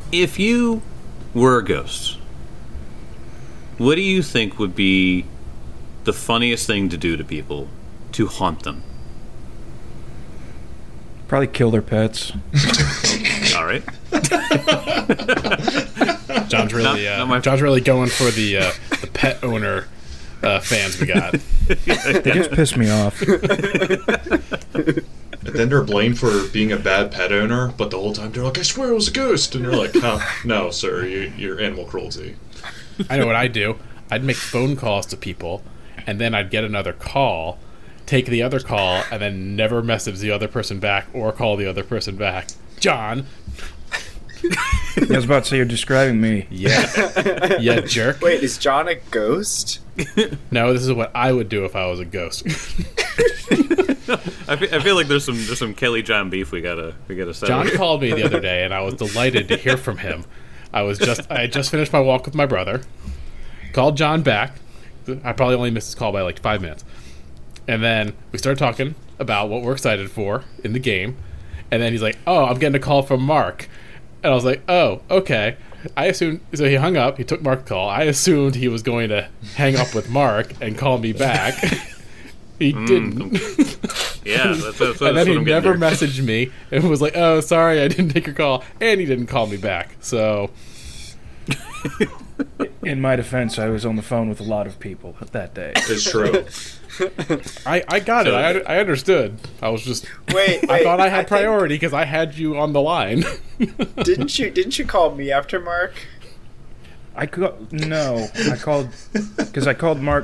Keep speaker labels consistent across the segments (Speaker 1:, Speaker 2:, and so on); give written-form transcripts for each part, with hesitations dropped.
Speaker 1: If you were a ghost, what do you think would be the funniest thing to do to people to haunt them?
Speaker 2: Probably kill their pets.
Speaker 1: All right.
Speaker 3: John's really going for the pet owner fans we got.
Speaker 2: They just piss me off.
Speaker 4: And then they're blamed for being a bad pet owner, but the whole time they're like, I swear it was a ghost. And you're like, no, sir, you're animal cruelty.
Speaker 3: I know what I'd do. I'd make phone calls to people, and then I'd get another call, take the other call, and then never message the other person back or call the other person back. John.
Speaker 2: I was about to say, you're describing me.
Speaker 3: Yeah. Yeah, jerk.
Speaker 5: Wait, is John a ghost?
Speaker 3: No, this is what I would do if I was a ghost.
Speaker 1: I feel like there's some Kelly John beef we gotta settle.
Speaker 3: John called me the other day, and I was delighted to hear from him. I had just finished my walk with my brother. Called John back. I probably only missed his call by like 5 minutes. And then we started talking about what we're excited for in the game. And then he's like, "Oh, I'm getting a call from Mark." And I was like, "Oh, okay." I assumed, so he hung up, he took Mark's call. I assumed he was going to hang up with Mark and call me back. He didn't.
Speaker 1: Yeah, that's
Speaker 3: and then he
Speaker 1: what
Speaker 3: never messaged me and was like, "Oh, sorry, I didn't take your call." And he didn't call me back. So,
Speaker 2: In my defense, I was on the phone with a lot of people that day.
Speaker 4: It's true.
Speaker 3: I got it. I understood. I was just
Speaker 5: Wait,
Speaker 3: I thought I had priority because I had you on the line.
Speaker 5: Didn't you call me after Mark?
Speaker 2: I called because I called Mark.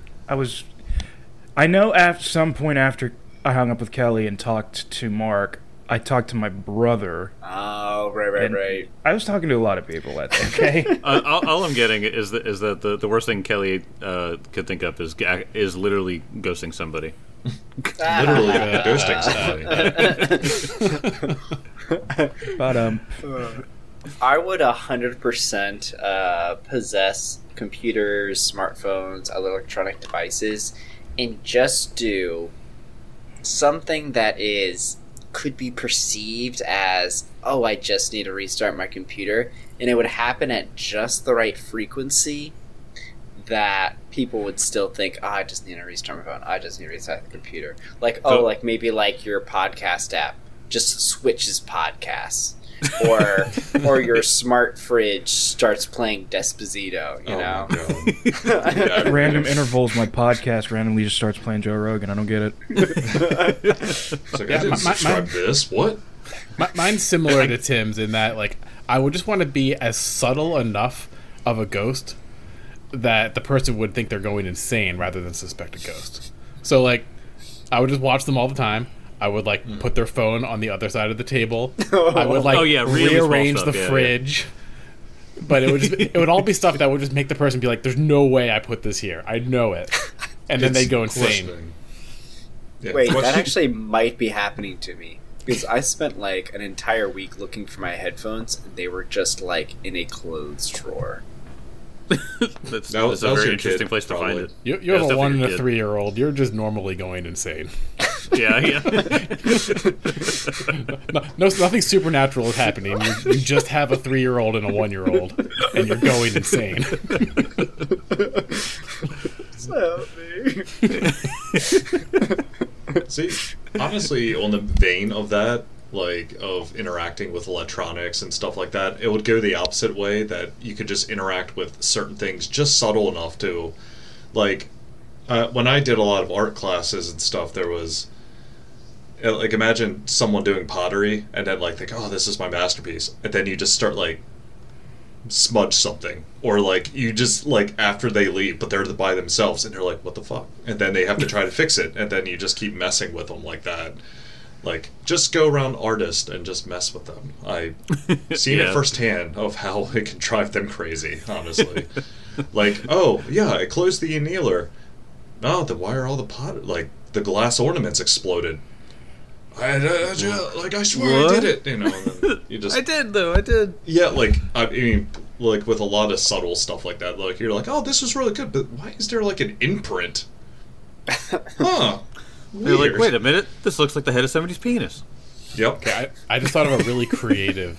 Speaker 2: I know at some point after I hung up with Kelly and talked to Mark, I talked to my brother.
Speaker 5: Oh, right.
Speaker 2: I was talking to a lot of people that day. Okay.
Speaker 1: all I'm getting is that the worst thing Kelly could think of is literally ghosting somebody.
Speaker 4: Literally ghosting somebody.
Speaker 2: But
Speaker 5: I would 100% possess computers, smartphones, other electronic devices, and just do something that could be perceived as, oh, I just need to restart my computer, and it would happen at just the right frequency that people would still think, oh, I just need to restart my phone, I just need to restart the computer. Like, like maybe like your podcast app just switches podcasts. or your smart fridge starts playing Despacito, you know?
Speaker 2: At random intervals, my podcast randomly just starts playing Joe Rogan. I don't get it.
Speaker 4: It's like, I didn't subscribe to this. What?
Speaker 3: Mine's similar to Tim's in that, like, I would just want to be as subtle enough of a ghost that the person would think they're going insane rather than suspect a ghost. So, like, I would just watch them all the time. I would, like, put their phone on the other side of the table. I would, like,
Speaker 1: really
Speaker 3: rearrange
Speaker 1: stuff,
Speaker 3: the fridge. But it would all be stuff that would just make the person be like, there's no way I put this here. I know it. And then they'd go insane.
Speaker 4: Yeah,
Speaker 5: wait, that actually might be happening to me. Because I spent, like, an entire week looking for my headphones, and they were just, like, in a clothes drawer.
Speaker 1: That's a very interesting place to find it.
Speaker 3: You have a 1 and a 3-year-old. You're just normally going insane.
Speaker 1: Yeah.
Speaker 3: Nothing supernatural is happening. You just have a 3-year-old and a 1-year-old, and you're going insane.
Speaker 4: See, honestly, on the vein of that, like, of interacting with electronics and stuff like that, it would go the opposite way, that you could just interact with certain things just subtle enough to, like, when I did a lot of art classes and stuff, there was, like, imagine someone doing pottery and then, like, think, oh, this is my masterpiece, and then you just start, like, smudge something, or, like, you just, like, after they leave, but they're by themselves, and they're like, what the fuck, and then they have to try to fix it, and then you just keep messing with them like that. Like, just go around artists and just mess with them. I've seen it firsthand of how it can drive them crazy, honestly. Like, oh, yeah, I closed the annealer. Oh, then why are all the the glass ornaments exploded? I swear
Speaker 1: What?
Speaker 4: I did it, you know. And then you just,
Speaker 1: I did.
Speaker 4: yeah, like, I mean, like, with a lot of subtle stuff like that, like, you're like, oh, this is really good, but why is there, like, an imprint? Huh.
Speaker 1: You're like,
Speaker 4: Weird.
Speaker 1: wait a minute, this looks like the head of somebody's penis.
Speaker 4: Yep.
Speaker 3: Okay, I just thought of a really creative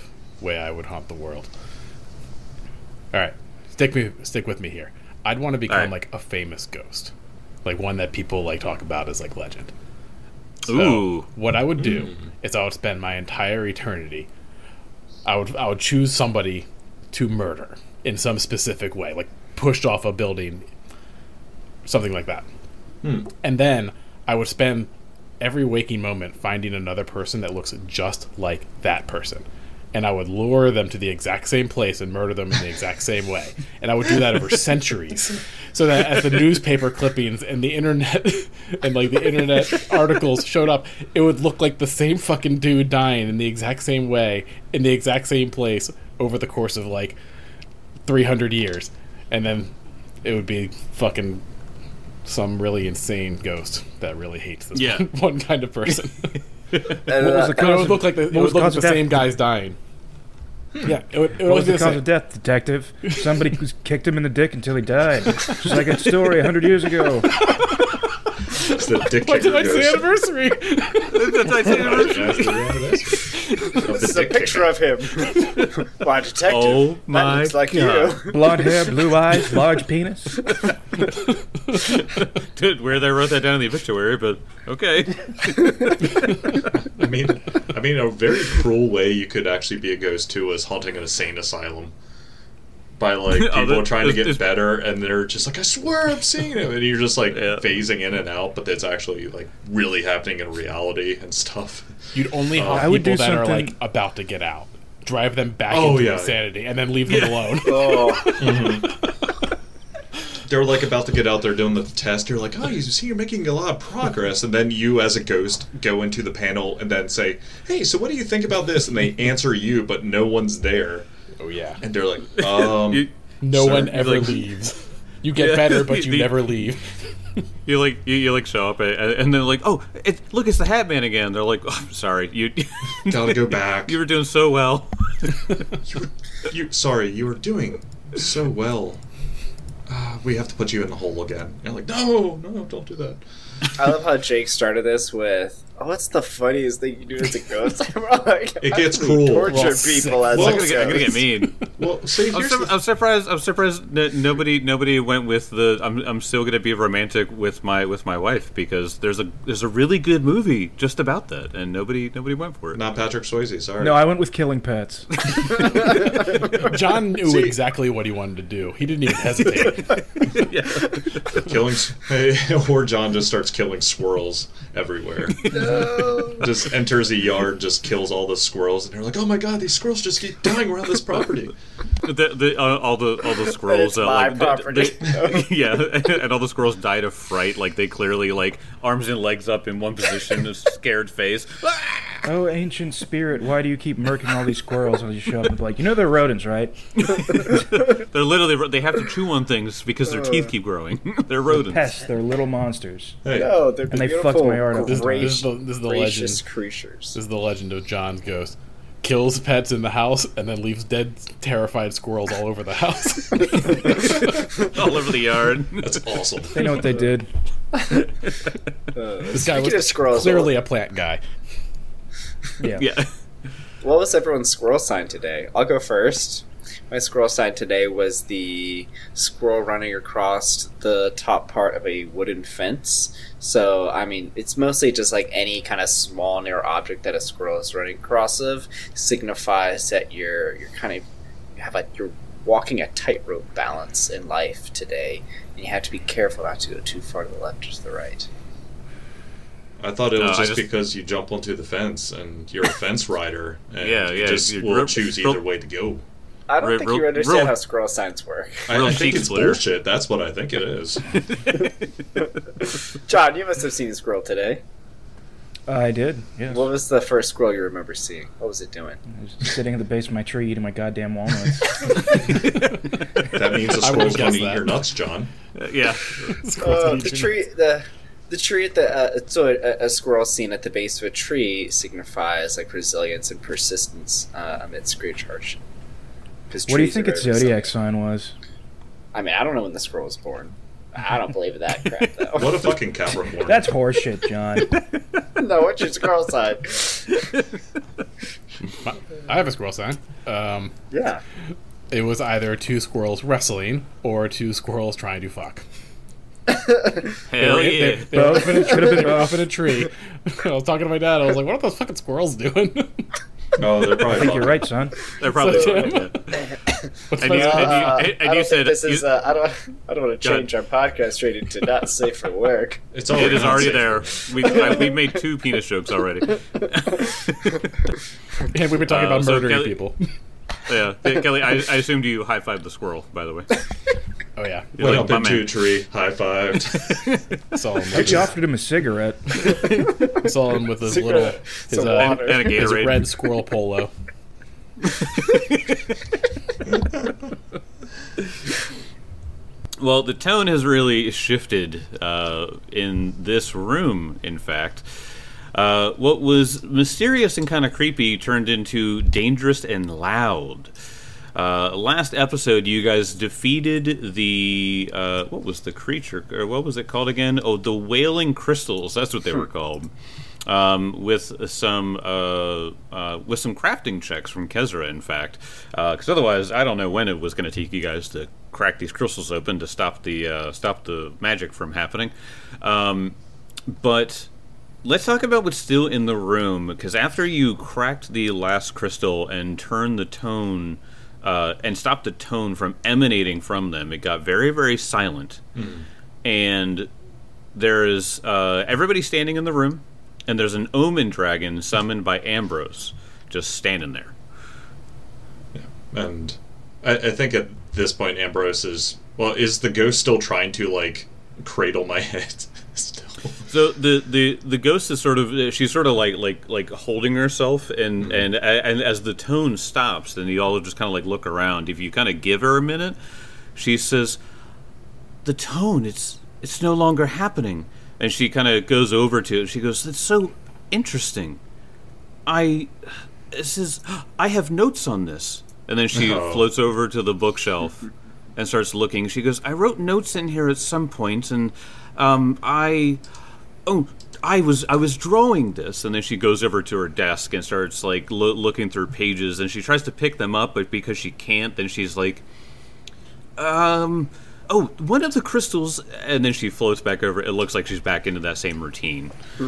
Speaker 3: way I would haunt the world. All right, stick with me here. I'd want to become
Speaker 1: All right.
Speaker 3: like a famous ghost, like one that people like talk about as like legend. So
Speaker 1: Ooh.
Speaker 3: what I would do is I would spend my entire eternity. I would choose somebody to murder in some specific way, like pushed off a building, something like that. And then I would spend every waking moment finding another person that looks just like that person. And I would lure them to the exact same place and murder them in the exact same way. And I would do that over centuries. So that as the newspaper clippings and the internet and like the internet articles showed up, it would look like the same fucking dude dying in the exact same way, in the exact same place over the course of like 300 years. And then it would be fucking some really insane ghost that really hates this
Speaker 1: Yeah.
Speaker 3: one kind of person.
Speaker 2: What was the
Speaker 3: And it
Speaker 2: cause
Speaker 3: would look like the, it
Speaker 2: what was
Speaker 3: would look like
Speaker 2: cause
Speaker 3: the
Speaker 2: of death?
Speaker 3: same guy's dying. Yeah, it would
Speaker 2: What
Speaker 3: always
Speaker 2: was
Speaker 3: be
Speaker 2: the
Speaker 3: the
Speaker 2: cause
Speaker 3: same.
Speaker 2: of death, detective? Somebody kicked him in the dick until he died. Just like a story 100 years ago.
Speaker 4: It's the dick
Speaker 3: What's
Speaker 4: kicker
Speaker 3: tonight's
Speaker 4: ghost.
Speaker 3: anniversary?
Speaker 4: That's the anniversary of
Speaker 5: This
Speaker 4: the
Speaker 5: is a
Speaker 4: dick
Speaker 5: picture
Speaker 4: kicker.
Speaker 5: of him. Why, detective?
Speaker 1: Oh
Speaker 5: that
Speaker 1: my
Speaker 5: looks like
Speaker 1: God.
Speaker 5: you.
Speaker 2: Blonde hair, blue eyes, large penis.
Speaker 1: Dude, weird they wrote that down in the obituary, but okay.
Speaker 4: I mean, a very cruel way you could actually be a ghost too is haunting an insane asylum. By like people
Speaker 1: that-
Speaker 4: trying to get
Speaker 1: it's-
Speaker 4: better, and they're just like, "I swear I'm seeing it," and you're just like
Speaker 1: Yeah.
Speaker 4: phasing in and out, but it's actually like really happening in reality and stuff.
Speaker 3: You'd only haunt
Speaker 2: I would
Speaker 3: people
Speaker 2: do
Speaker 3: that are
Speaker 2: something-
Speaker 3: like about to get out, drive them back
Speaker 4: Oh,
Speaker 3: into
Speaker 4: yeah.
Speaker 3: insanity, and then leave them alone.
Speaker 5: Oh,
Speaker 4: They're like about to get out there doing the test. You're like, "Oh, you see, you're making a lot of progress," and then you, as a ghost, go into the panel and then say, "Hey, so what do you think about this?" And they answer you, but no one's there,
Speaker 3: Oh yeah,
Speaker 4: and they're like,
Speaker 1: You,
Speaker 3: no
Speaker 4: Sir,
Speaker 3: one ever
Speaker 1: like-
Speaker 3: leaves. You get
Speaker 1: Yeah.
Speaker 3: better, but you
Speaker 1: The-
Speaker 3: never leave.
Speaker 1: you like show up and then like, oh, look, it's the Hat Man again. They're like, oh, I'm sorry, you
Speaker 4: "Gotta go back."
Speaker 1: you were doing so well.
Speaker 4: Sorry, you were doing so well. We have to put you in the hole again. And you're like, no, don't do that.
Speaker 5: I love how Jake started this with, "Oh, what's the funniest thing you do as a ghost?" We're like,
Speaker 4: It gets
Speaker 5: how do we
Speaker 4: cruel.
Speaker 5: Torture
Speaker 3: Well,
Speaker 5: people as
Speaker 4: well,
Speaker 5: a
Speaker 1: I'm
Speaker 5: ghost.
Speaker 1: gonna get mean.
Speaker 4: Well, see,
Speaker 1: I'm,
Speaker 4: here's
Speaker 1: sur- I'm surprised. I'm surprised that nobody went with the. I'm still gonna be romantic with my wife because there's a really good movie just about that and nobody went for it.
Speaker 4: not Patrick Swayze. Sorry.
Speaker 2: No, I went with killing pets.
Speaker 3: John knew
Speaker 4: See-
Speaker 3: exactly what he wanted to do. He didn't even hesitate.
Speaker 4: killing, or John just starts killing squirrels everywhere. Just enters a yard, just kills all the squirrels, and they're like, "Oh my god, these squirrels just keep dying around this property."
Speaker 1: All the squirrels
Speaker 5: It's my
Speaker 1: like
Speaker 5: property.
Speaker 1: yeah, and all the squirrels died of fright. Like they clearly like arms and legs up in one position, a scared face.
Speaker 2: Oh, ancient spirit, why do you keep murking all these squirrels? And you show up and be like, you know they're rodents, right?
Speaker 1: They're literally they have to chew on things because their teeth keep growing. They're rodents.
Speaker 2: Pests, they're little monsters.
Speaker 4: Hey,
Speaker 5: No, they're
Speaker 2: And they
Speaker 5: beautiful,
Speaker 2: fucked my yard up.
Speaker 3: This is
Speaker 5: gracious,
Speaker 3: the
Speaker 5: gracious
Speaker 3: legend.
Speaker 5: creatures.
Speaker 3: This is the legend of John's ghost. Kills pets in the house and then leaves dead, terrified squirrels all over the house.
Speaker 1: All over the yard.
Speaker 4: that's awesome.
Speaker 2: They know what they did.
Speaker 3: This guy
Speaker 5: Speaking of
Speaker 3: was
Speaker 5: squirrels,
Speaker 3: clearly a plant guy.
Speaker 2: Yeah.
Speaker 1: Yeah.
Speaker 5: what was everyone's squirrel sign today? I'll go first. My squirrel sign today was the squirrel running across the top part of a wooden fence. So, I mean, it's mostly just like any kind of small narrow object that a squirrel is running across of signifies that you're walking a tightrope balance in life today, and you have to be careful not to go too far to the left or to the right.
Speaker 4: I thought it
Speaker 1: No,
Speaker 4: was
Speaker 1: I
Speaker 4: just
Speaker 1: just-
Speaker 4: because you jump onto the fence and you're a fence rider, and
Speaker 1: Yeah,
Speaker 4: you
Speaker 1: yeah,
Speaker 4: just
Speaker 1: you're
Speaker 4: will
Speaker 1: real-
Speaker 4: choose
Speaker 1: real-
Speaker 4: either way to go.
Speaker 5: I don't
Speaker 1: Real-
Speaker 5: think you
Speaker 1: real-
Speaker 5: understand
Speaker 1: real-
Speaker 5: how squirrel signs work.
Speaker 1: Real
Speaker 4: I think
Speaker 1: cheek
Speaker 4: it's
Speaker 1: splitter.
Speaker 4: bullshit. That's what I think it is.
Speaker 5: John, you must have seen a squirrel today.
Speaker 2: I did, yes.
Speaker 5: What was the first squirrel you remember seeing? What was it doing?
Speaker 2: I was sitting at the base of my tree eating my goddamn walnuts.
Speaker 4: That means the
Speaker 3: I
Speaker 4: squirrel's
Speaker 3: would've
Speaker 4: going to
Speaker 3: guessed
Speaker 4: eat
Speaker 3: that.
Speaker 4: your nuts, John.
Speaker 1: Yeah.
Speaker 5: The tree at the so a squirrel seen at the base of a tree signifies like resilience and persistence amidst great hardship. 'Cause
Speaker 2: What do you
Speaker 5: trees
Speaker 2: think
Speaker 5: are
Speaker 2: its
Speaker 5: very
Speaker 2: zodiac
Speaker 5: resilient.
Speaker 2: sign was?
Speaker 5: I mean, I don't know when the squirrel was born. I don't believe that crap though.
Speaker 4: What a fucking Capricorn.
Speaker 2: That's horseshit, John.
Speaker 5: No, what's your squirrel sign?
Speaker 3: I have a squirrel sign.
Speaker 5: Yeah.
Speaker 3: It was either two squirrels wrestling or two squirrels trying to fuck.
Speaker 1: Hell yeah.
Speaker 3: They were up in a tree. I was talking to my dad. I was like, "What are those fucking squirrels doing?"
Speaker 4: Oh, they're probably.
Speaker 2: I think you're right, son.
Speaker 1: They're probably
Speaker 3: So,
Speaker 1: fine, yeah.
Speaker 3: What's
Speaker 1: And
Speaker 3: funny-
Speaker 1: you-
Speaker 5: I
Speaker 1: and
Speaker 5: don't
Speaker 1: you said
Speaker 5: think this
Speaker 1: you-
Speaker 5: is. I don't want to
Speaker 1: Go ahead.
Speaker 5: change our podcast rating to not safe for work.
Speaker 4: It's
Speaker 1: It is already
Speaker 4: unsafe.
Speaker 1: there. We made 2 penis jokes already.
Speaker 3: and we've been talking about
Speaker 1: so
Speaker 3: murdering
Speaker 1: Kelly-
Speaker 3: people.
Speaker 1: Yeah, Kelly, I assumed you high-fived the squirrel, by the way.
Speaker 3: Oh yeah,
Speaker 1: You're
Speaker 4: Went
Speaker 1: like,
Speaker 4: up
Speaker 1: "My
Speaker 4: into a
Speaker 1: man."
Speaker 4: tree, high fived.
Speaker 3: saw him.
Speaker 2: I actually offered him a cigarette.
Speaker 3: Saw him with his
Speaker 5: Cigarette.
Speaker 3: little his,
Speaker 5: Some water.
Speaker 1: And a
Speaker 3: his
Speaker 1: Gatorade.
Speaker 3: red squirrel polo.
Speaker 1: Well, the tone has really shifted in this room, in fact. What was mysterious and kind of creepy turned into dangerous and loud. Last episode, you guys defeated the... what was the creature? Or what was it called again? Oh, the Wailing Crystals. That's what they were called. With some crafting checks from Kezra, in fact, because otherwise I don't know when it was going to take you guys to crack these crystals open to stop the magic from happening. But let's talk about what's still in the room, because after you cracked the last crystal and turned the tone and stopped the tone from emanating from them, it got very, very silent, and there's everybody standing in the room. And there's an omen dragon summoned by Ambrose just standing there.
Speaker 4: And I think at this point, Ambrose is the ghost still trying to like cradle my head? Still.
Speaker 1: So the ghost is sort of she's sort of like holding herself, and as the tone stops, then you all just kind of like look around. If you kind of give her a minute, she says, "The tone, it's no longer happening." And she kind of goes over to it. She goes, "That's so interesting. I have notes on this." And then she floats over to the bookshelf and starts looking. She goes, "I wrote notes in here at some point, and I was drawing this." And then she goes over to her desk and starts like looking through pages. And she tries to pick them up, but because she can't, then she's like, "Oh, one of the crystals," and then she floats back over. It looks like she's back into that same routine.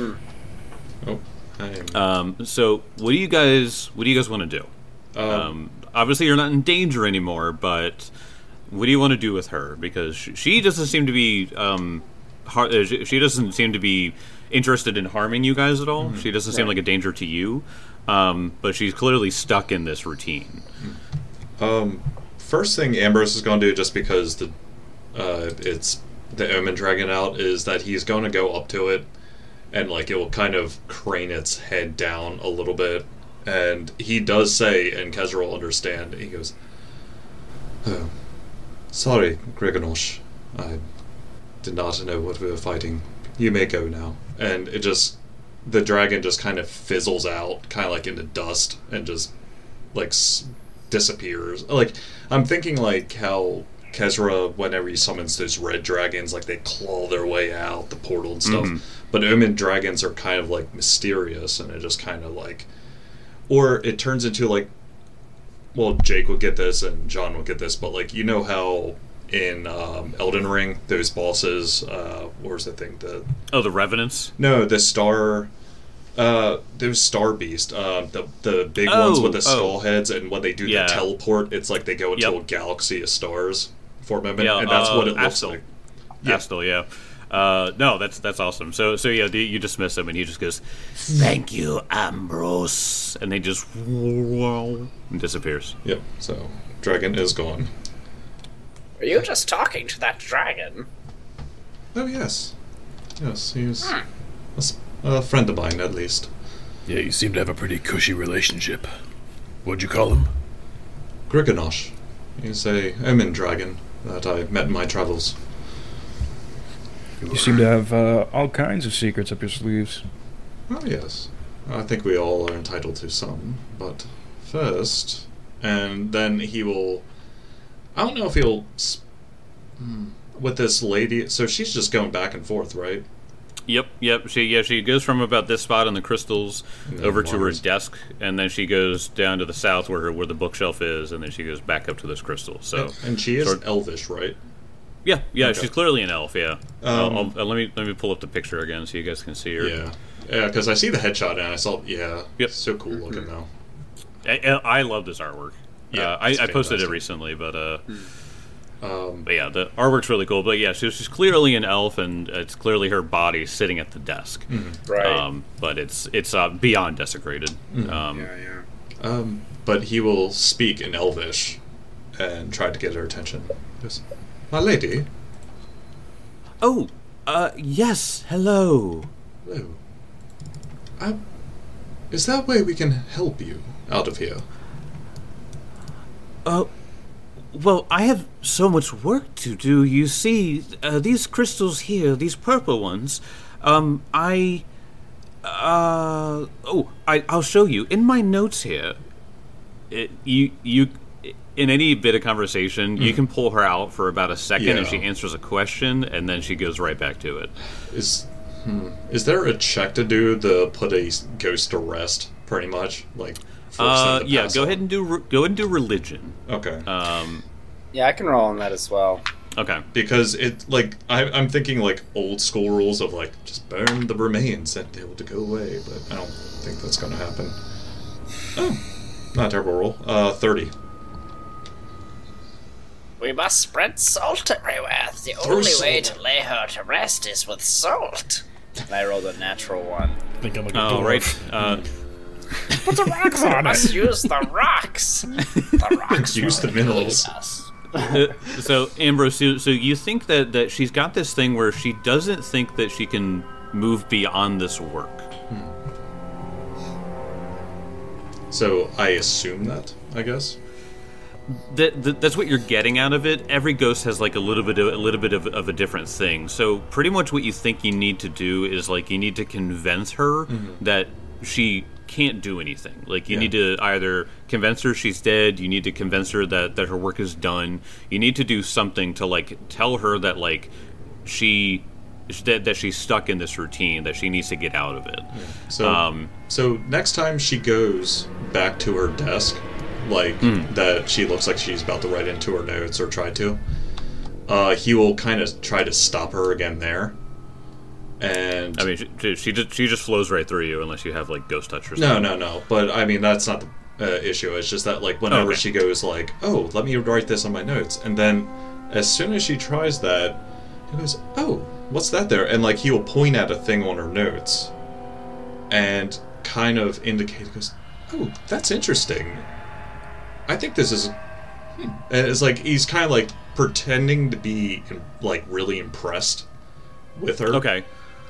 Speaker 4: Oh, I'm...
Speaker 1: So, what do you guys want to do? Obviously, you're not in danger anymore, but what do you want to do with her? Because she doesn't seem to be she doesn't seem to be interested in harming you guys at all. She doesn't seem like a danger to you, but she's clearly stuck in this routine.
Speaker 4: First thing Ambrose is going to do, just because it's the Omen Dragon out, is that he's going to go up to it, and like it will kind of crane its head down a little bit, and he does say, and Kezra will understand. He goes, "Oh, sorry, Gregonosh. I did not know what we were fighting. You may go now." And the dragon just kind of fizzles out, kind of like into dust, and just like disappears. Like, I'm thinking like how Kezra, whenever he summons those red dragons, like they claw their way out the portal and stuff. But Omen dragons are kind of like mysterious, and it just kind of like, or it turns into like, well, Jake would get this and John would get this, but like, you know how in Elden Ring those bosses, what was that thing?
Speaker 1: The Revenants?
Speaker 4: No, the star. Those star beast, the big ones with the skull heads, and when they do the teleport, it's like they go into a galaxy of stars for a moment, and that's what it looks like.
Speaker 1: Astel, yeah. No, that's awesome. So yeah, you dismiss him, and he just goes, "Thank you, Ambrose," and they just and disappears.
Speaker 4: Yep. So dragon is gone.
Speaker 5: Are you just talking to that dragon?
Speaker 4: Oh yes, he's a friend of mine, at least.
Speaker 3: Yeah, you seem to have a pretty cushy relationship. What'd you call him?
Speaker 4: Grigonosh. He's a Omen dragon that I met in my travels.
Speaker 2: You seem to have all kinds of secrets up your sleeves.
Speaker 4: Oh yes, I think we all are entitled to some. But first, and then he will. I don't know if he'll with this lady. So she's just going back and forth, right?
Speaker 1: Yep. She goes from about this spot on the crystals over to her
Speaker 4: Mars.
Speaker 1: desk, and then she goes down to the south where the bookshelf is, and then she goes back up to this crystal. So,
Speaker 4: And she is
Speaker 1: sort of-
Speaker 4: elvish, right?
Speaker 1: yeah,
Speaker 4: Okay.
Speaker 1: she's clearly an elf. Yeah. Let me pull up the picture again so you guys can see her.
Speaker 4: Yeah, because I see the headshot and I saw,
Speaker 1: Yep.
Speaker 4: so cool looking though.
Speaker 1: I love this artwork.
Speaker 4: Yeah,
Speaker 1: I
Speaker 4: it's
Speaker 1: posted it
Speaker 4: fantastic.
Speaker 1: recently, but yeah, the artwork's really cool. But yeah, she's clearly an elf, and it's clearly her body sitting at the desk.
Speaker 5: Right.
Speaker 1: But it's beyond desecrated.
Speaker 4: But he will speak in elvish and try to get her attention. He goes, "My lady,
Speaker 1: Oh, yes, hello.
Speaker 4: hello. Is there a way we can help you out of here?"
Speaker 1: Well, I have so much work to do. You see, these crystals here, these purple ones, I'll show you. In my notes here, you in any bit of conversation, you can pull her out for about a second, and
Speaker 4: Yeah.
Speaker 1: she answers a question, and then she goes right back to it.
Speaker 4: Is there a check to do to put a ghost to rest? Pretty much, like. force them to
Speaker 1: Yeah,
Speaker 4: pass
Speaker 1: go
Speaker 4: on?
Speaker 1: ahead and do religion.
Speaker 4: Okay.
Speaker 5: Yeah, I can roll on that as well.
Speaker 1: Okay.
Speaker 4: Because it like I'm thinking like old school rules of like just burn the remains and they will to go away, but I don't think that's gonna happen. Oh, not a terrible roll. 30.
Speaker 5: We must spread salt everywhere. The
Speaker 4: Throw
Speaker 5: only way
Speaker 4: salt.
Speaker 5: to lay her to rest is with salt. And I rolled a natural one.
Speaker 3: I think I'm like a
Speaker 1: Oh,
Speaker 3: dwarf.
Speaker 1: right.
Speaker 3: Put some rocks on
Speaker 5: Must
Speaker 3: it.
Speaker 5: use the rocks. The rocks
Speaker 4: Use the
Speaker 5: will
Speaker 4: minerals.
Speaker 5: aid us.
Speaker 1: So Ambrose, so you think that she's got this thing where she doesn't think that she can move beyond this work.
Speaker 4: So I assume that, I guess.
Speaker 1: That's what you're getting out of it. Every ghost has like a little bit of a different thing. So pretty much what you think you need to do is like you need to convince her that she can't do anything. Like you
Speaker 4: Yeah.
Speaker 1: need to either convince her she's dead, you need to convince her that her work is done. You need to do something to like tell her that like that she's stuck in this routine, that she needs to get out of it.
Speaker 4: So so next time she goes back to her desk, like that she looks like she's about to write into her notes or try to, he will kind of try to stop her again there. And
Speaker 1: I mean, she just flows right through you unless you have like ghost touch or
Speaker 4: no,
Speaker 1: something.
Speaker 4: no. But I mean, that's not the issue. It's just that like whenever
Speaker 1: Okay.
Speaker 4: she goes like, "Oh, let me write this on my notes," and then as soon as she tries that, he goes, "Oh, what's that there?" And like he will point at a thing on her notes, and kind of indicate, goes, "Oh, that's interesting. I think this is." And it's like he's kind of like pretending to be like really impressed with her.
Speaker 1: Okay.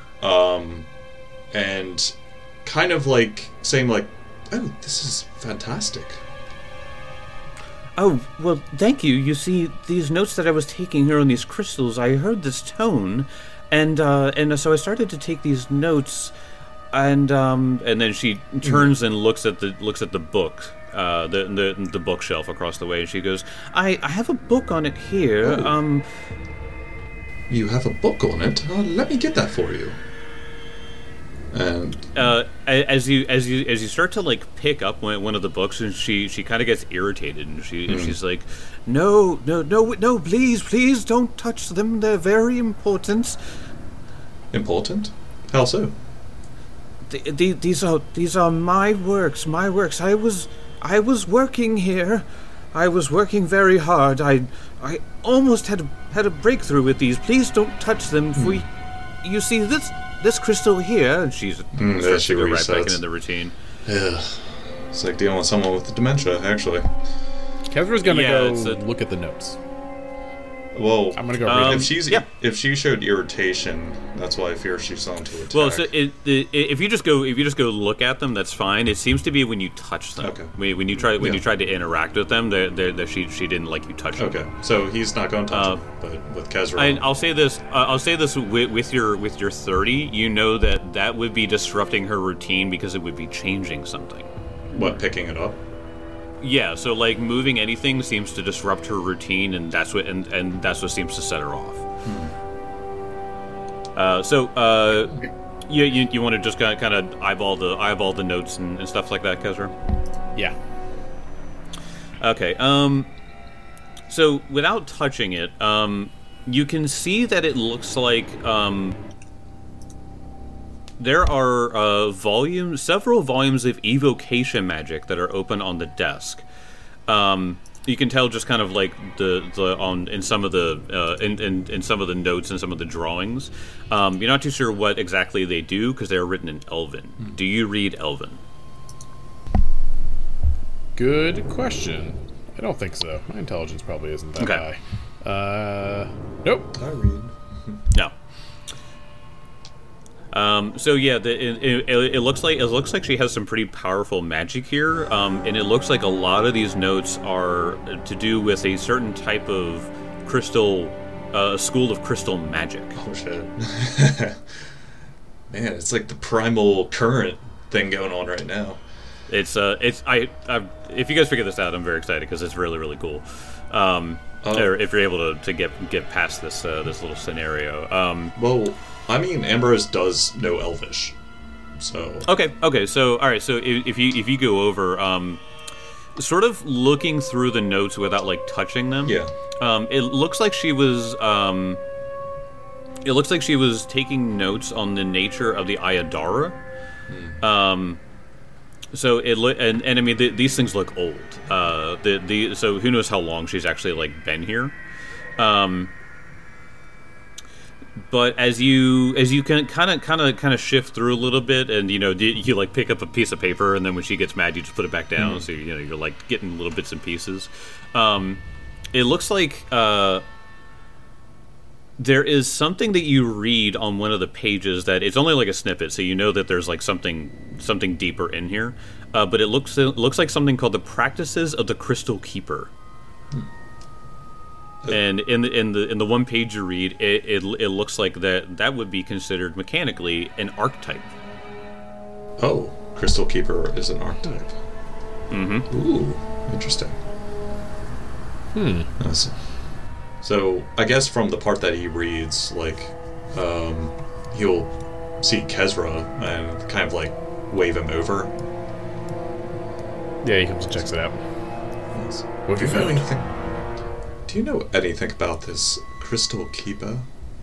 Speaker 4: And kind of like saying like, "Oh, this is fantastic."
Speaker 1: Oh, well, thank you. You see, these notes that I was taking here on these crystals, I heard this tone, and so I started to take these notes, and then she turns and looks at the book, the bookshelf across the way, and she goes, I have a book on it here.
Speaker 4: Oh. You have a book on it. Let me get that for you. And
Speaker 1: As you start to like pick up one of the books, and she kind of gets irritated, and she's like, no, please don't touch them. They're very important.
Speaker 4: important? How so?
Speaker 1: These are my works. I was working here. I was working very hard. I almost had a breakthrough with these. Please don't touch them. You see this crystal here, and she's
Speaker 4: there
Speaker 1: starts
Speaker 4: she
Speaker 1: to go right back
Speaker 4: resets.
Speaker 1: into the routine.
Speaker 4: Ugh. It's like dealing with someone with dementia, actually.
Speaker 3: Kezra's gonna
Speaker 1: Yeah,
Speaker 3: go
Speaker 1: it's a-
Speaker 3: look at the notes.
Speaker 4: Well,
Speaker 3: I'm gonna go read
Speaker 1: yeah.
Speaker 4: if she showed irritation, that's why I fear she's on to attack.
Speaker 1: Well, so if you just go look at them, that's fine. It seems to be when you touch them.
Speaker 4: Okay.
Speaker 1: When you tried to interact with them, she didn't like you touch them.
Speaker 4: Okay, so he's not going to touch him, but with Kezra,
Speaker 1: And I'll say this. With your 30, you know that would be disrupting her routine because it would be changing something.
Speaker 4: what, picking it up?
Speaker 1: Yeah. So like moving anything seems to disrupt her routine, and that's what seems to set her off. You want to just kind of eyeball the notes and stuff like that, Kezra?
Speaker 3: Yeah.
Speaker 1: Okay. So without touching it, you can see that it looks like there are several volumes of evocation magic that are open on the desk. You can tell just kind of like in some of the notes and some of the drawings. You're not too sure what exactly they do because they're written in Elven. Do you read Elven?
Speaker 3: Good question. I don't think so. My intelligence probably isn't that
Speaker 1: Okay.
Speaker 3: high. Nope.
Speaker 4: I read.
Speaker 1: No. So yeah, it looks like she has some pretty powerful magic here, and it looks like a lot of these notes are to do with a certain type of crystal, school of crystal magic.
Speaker 4: Oh shit. Man, it's like the primal current thing going on right now.
Speaker 1: If you guys figure this out, I'm very excited because it's really really cool. Or if you're able to get past this little scenario.
Speaker 4: Well, I mean, Ambrose does know Elvish, so
Speaker 1: Okay. So all right. So if you go over, sort of looking through the notes without like touching them.
Speaker 4: yeah.
Speaker 1: It looks like she was. It looks like she was taking notes on the nature of the Ayadara. So and I mean these things look old. So who knows how long she's actually like been here. But as you can kind of shift through a little bit, and you like pick up a piece of paper, and then when she gets mad, you just put it back down. So you're like getting little bits and pieces. It looks like there is something that you read on one of the pages that it's only like a snippet, so you know that there's like something deeper in here. But it looks like something called the Practices of the Crystal Keeper. And in the one page you read, it looks like that would be considered mechanically an archetype.
Speaker 4: Oh, Crystal Keeper is an archetype.
Speaker 1: Mm-hmm.
Speaker 4: Ooh, interesting. So I guess from the part that he reads, like, he'll see Kezra and kind of like wave him over.
Speaker 3: Yeah, he comes and checks it out.
Speaker 4: Yes.
Speaker 3: What have you found?
Speaker 4: Do you know anything about this Crystal Keeper?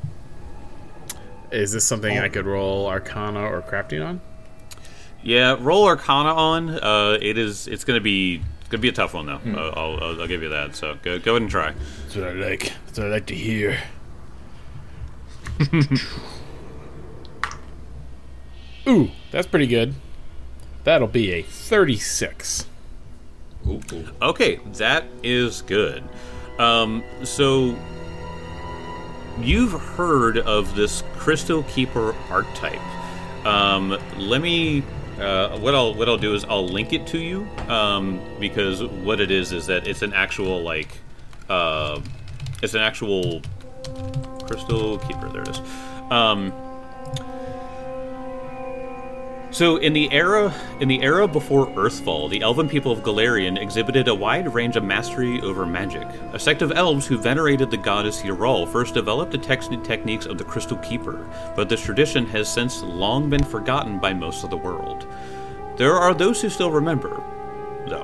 Speaker 3: Is this something I could roll Arcana or Crafting on?
Speaker 1: Yeah, roll Arcana on. It's gonna be a tough one though. I'll give you that. So go ahead and try.
Speaker 3: That's what I like. That's what I like to hear. Ooh, that's pretty good. That'll be a 36.
Speaker 4: Ooh.
Speaker 1: Okay, that is good. So you've heard of this Crystal Keeper archetype. Let me. What I'll do is I'll link it to you, because what it is that it's an actual it's an actual Crystal Keeper. There it is. So in the era before Earthfall, the elven people of Golarion exhibited a wide range of mastery over magic. A sect of elves who venerated the goddess Yrall first developed the techniques of the Crystal Keeper, but this tradition has since long been forgotten by most of the world. There are those who still remember, though.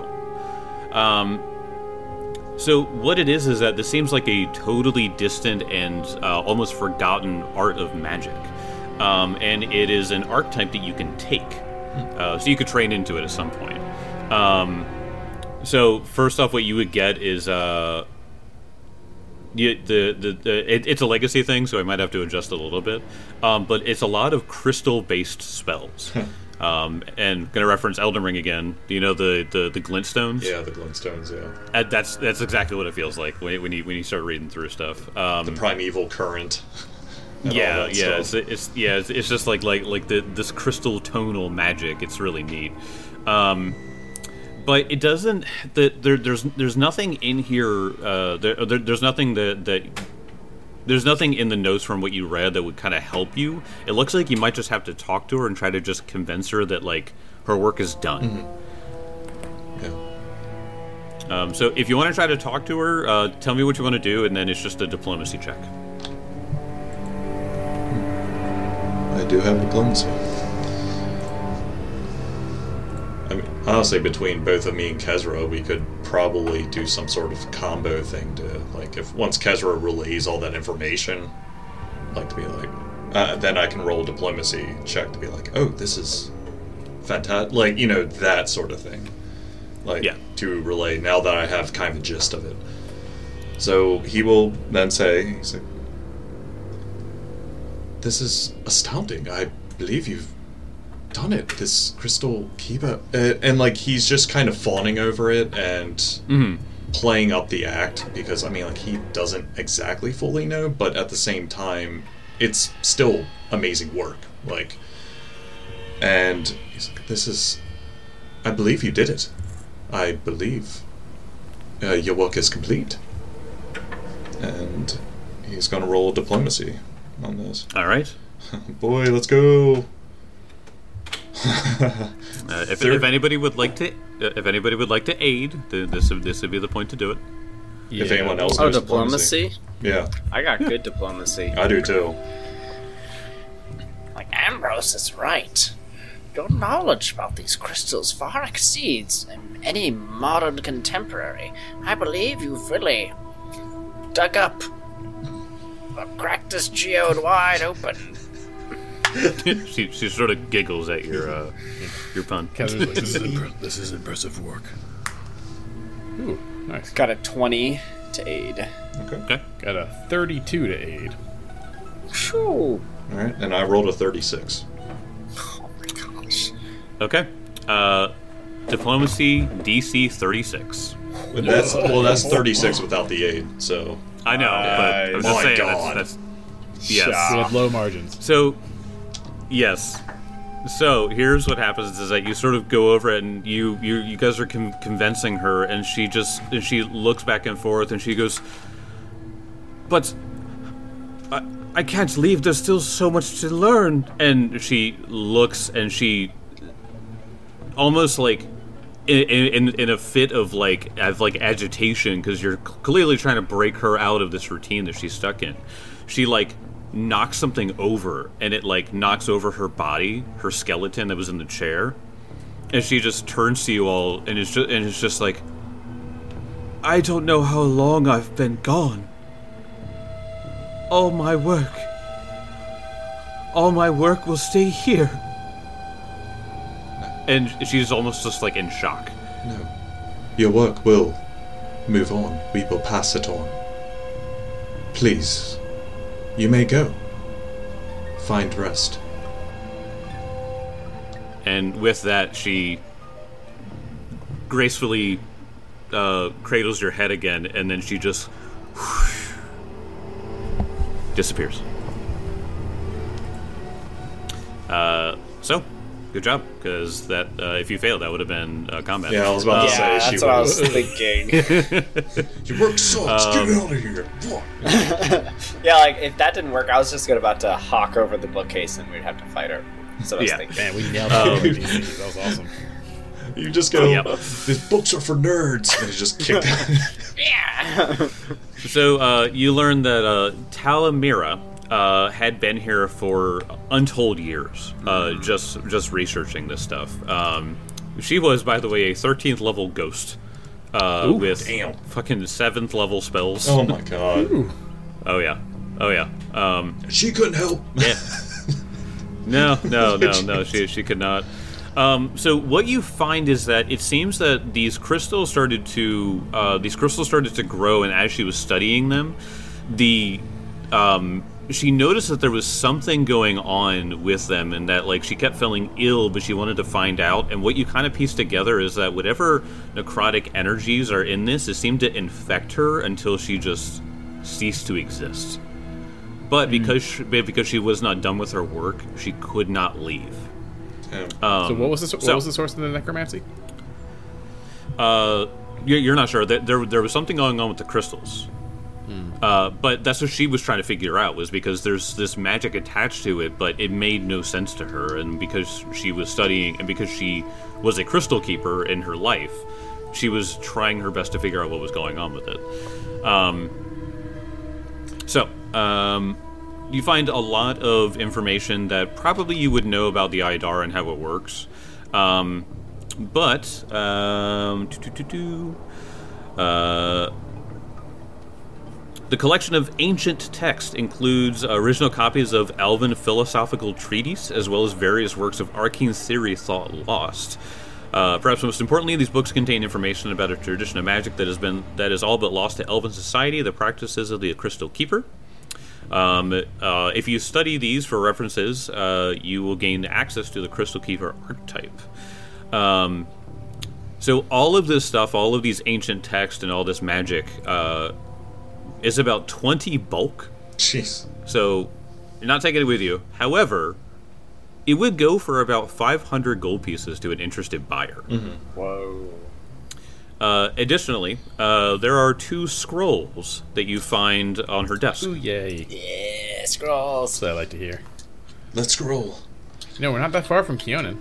Speaker 1: So what it is that this seems like a totally distant and almost forgotten art of magic. And it is an archetype that you can take, so you could train into it at some point. So first off, what you would get is it's a legacy thing, so I might have to adjust it a little bit. But it's a lot of crystal-based spells. And gonna reference Elden Ring again. Do you know the glintstones?
Speaker 4: Yeah, the glintstones. Yeah.
Speaker 1: That's exactly what it feels like when you start reading through stuff.
Speaker 4: The primeval current.
Speaker 1: Yeah. It's just like this crystal tonal magic. It's really neat. But it doesn't. There's nothing in here. There's nothing there's nothing in the notes from what you read that would kind of help you. It looks like you might just have to talk to her and try to just convince her that like her work is done.
Speaker 4: Mm-hmm. Yeah.
Speaker 1: So if you want to try to talk to her, tell me what you want to do, and then it's just a diplomacy check.
Speaker 4: do have diplomacy. I mean, honestly, between both of me and Kezra, we could probably do some sort of combo thing to, like, if once Kezra relays all that information, like, to be like, then I can roll a diplomacy check to be like, oh, this is fantastic, like, you know, that sort of thing. Like,
Speaker 1: Yeah.
Speaker 4: to relay, now that I have kind of the gist of it. So he will then say, he's like, this is astounding. I believe you've done it, this crystal keeper. And, like, he's just kind of fawning over it and playing up the act, because, I mean, like, he doesn't exactly fully know, but at the same time, it's still amazing work. Like, and he's like, this is... I believe you did it. I believe your work is complete. And he's going to roll diplomacy on this.
Speaker 1: All right.
Speaker 4: Boy, let's go.
Speaker 1: If anybody would like to, aid, this would be the point to do it.
Speaker 4: If anyone else
Speaker 5: Oh,
Speaker 4: knows
Speaker 5: diplomacy?
Speaker 4: Yeah,
Speaker 5: I got good diplomacy.
Speaker 4: I do too.
Speaker 5: Like, Ambrose is right. Your knowledge about these crystals far exceeds any modern contemporary. I believe you've really dug up, cracked this geode wide open.
Speaker 1: she sort of giggles at your pun.
Speaker 3: Kezra's like, this is impressive work. Ooh, nice.
Speaker 5: Got a 20 to aid.
Speaker 1: Okay.
Speaker 3: Got a 32 to aid.
Speaker 5: Phew.
Speaker 4: Alright, and I rolled a 36.
Speaker 5: Oh my gosh.
Speaker 1: Okay. Diplomacy DC 36.
Speaker 4: That's 36 without the aid, so...
Speaker 1: I know, but I was just
Speaker 4: My
Speaker 1: saying
Speaker 4: God.
Speaker 1: that's yes.
Speaker 3: We have low margins.
Speaker 1: So, yes. So here's what happens: is that you sort of go over it, and you guys are convincing her, and she looks back and forth, and she goes, "But I can't leave. There's still so much to learn." And she looks, and she almost like in a fit of agitation, because you're clearly trying to break her out of this routine that she's stuck in. She like knocks something over, and it like knocks over her body, her skeleton that was in the chair, and she just turns to you all, and it's just like, I don't know how long I've been gone. All my work will stay here. And she's almost just like in shock.
Speaker 4: No. Your work will move on. We will pass it on. Please, you may go. Find rest.
Speaker 1: And with that, she gracefully cradles your head again, and then she just disappears. So, good job, because that if you failed, that would have been combat.
Speaker 4: Yeah, I was about to say
Speaker 5: Yeah,
Speaker 4: she
Speaker 5: that's what I
Speaker 4: was.
Speaker 5: was thinking.
Speaker 4: Your work sucks. Get out of here.
Speaker 5: Yeah, like, if that didn't work, I was just about to hawk over the bookcase and we'd have to fight her. So I was
Speaker 1: Yeah.
Speaker 5: thinking.
Speaker 3: Man, we nailed it. That was awesome.
Speaker 4: You just go,
Speaker 1: Yeah.
Speaker 4: these books are for nerds. And you just kick down.
Speaker 5: Yeah!
Speaker 1: So you learn that Talamira had been here for untold years, just researching this stuff. She was, by the way, a 13th level ghost with
Speaker 4: damn.
Speaker 1: fucking 7th level spells.
Speaker 4: Oh my god.
Speaker 1: Oh yeah.
Speaker 4: She couldn't help.
Speaker 1: Yeah. No. She could not. So what you find is that it seems that these crystals started to grow, and as she was studying them, she noticed that there was something going on with them, and that like she kept feeling ill, but she wanted to find out. And what you kind of piece together is that whatever necrotic energies are in this, it seemed to infect her until she just ceased to exist. But because she was not done with her work, she could not leave.
Speaker 3: So what was the source of the necromancy?
Speaker 1: You're not sure. There was something going on with the crystals. But that's what she was trying to figure out, was because there's this magic attached to it, but it made no sense to her. And because she was studying, and because she was a crystal keeper in her life, she was trying her best to figure out what was going on with it. you find a lot of information that probably you would know about the Idar and how it works. But the collection of ancient text includes original copies of Elven philosophical treatises, as well as various works of arcane theory thought lost. Perhaps most importantly, these books contain information about a tradition of magic that is all but lost to Elven society, the practices of the Crystal Keeper. If you study these for references, you will gain access to the Crystal Keeper archetype. So all of this stuff, all of these ancient texts and all this magic, is about 20 bulk.
Speaker 4: Jeez.
Speaker 1: So you're not taking it with you. However, it would go for about 500 gold pieces to an interested buyer.
Speaker 5: Whoa.
Speaker 1: Additionally, there are 2 scrolls that you find on her desk.
Speaker 3: Ooh, yay.
Speaker 5: Yeah, scrolls.
Speaker 3: That's what I like to hear.
Speaker 4: Let's scroll.
Speaker 3: No, we're not that far from Keonan.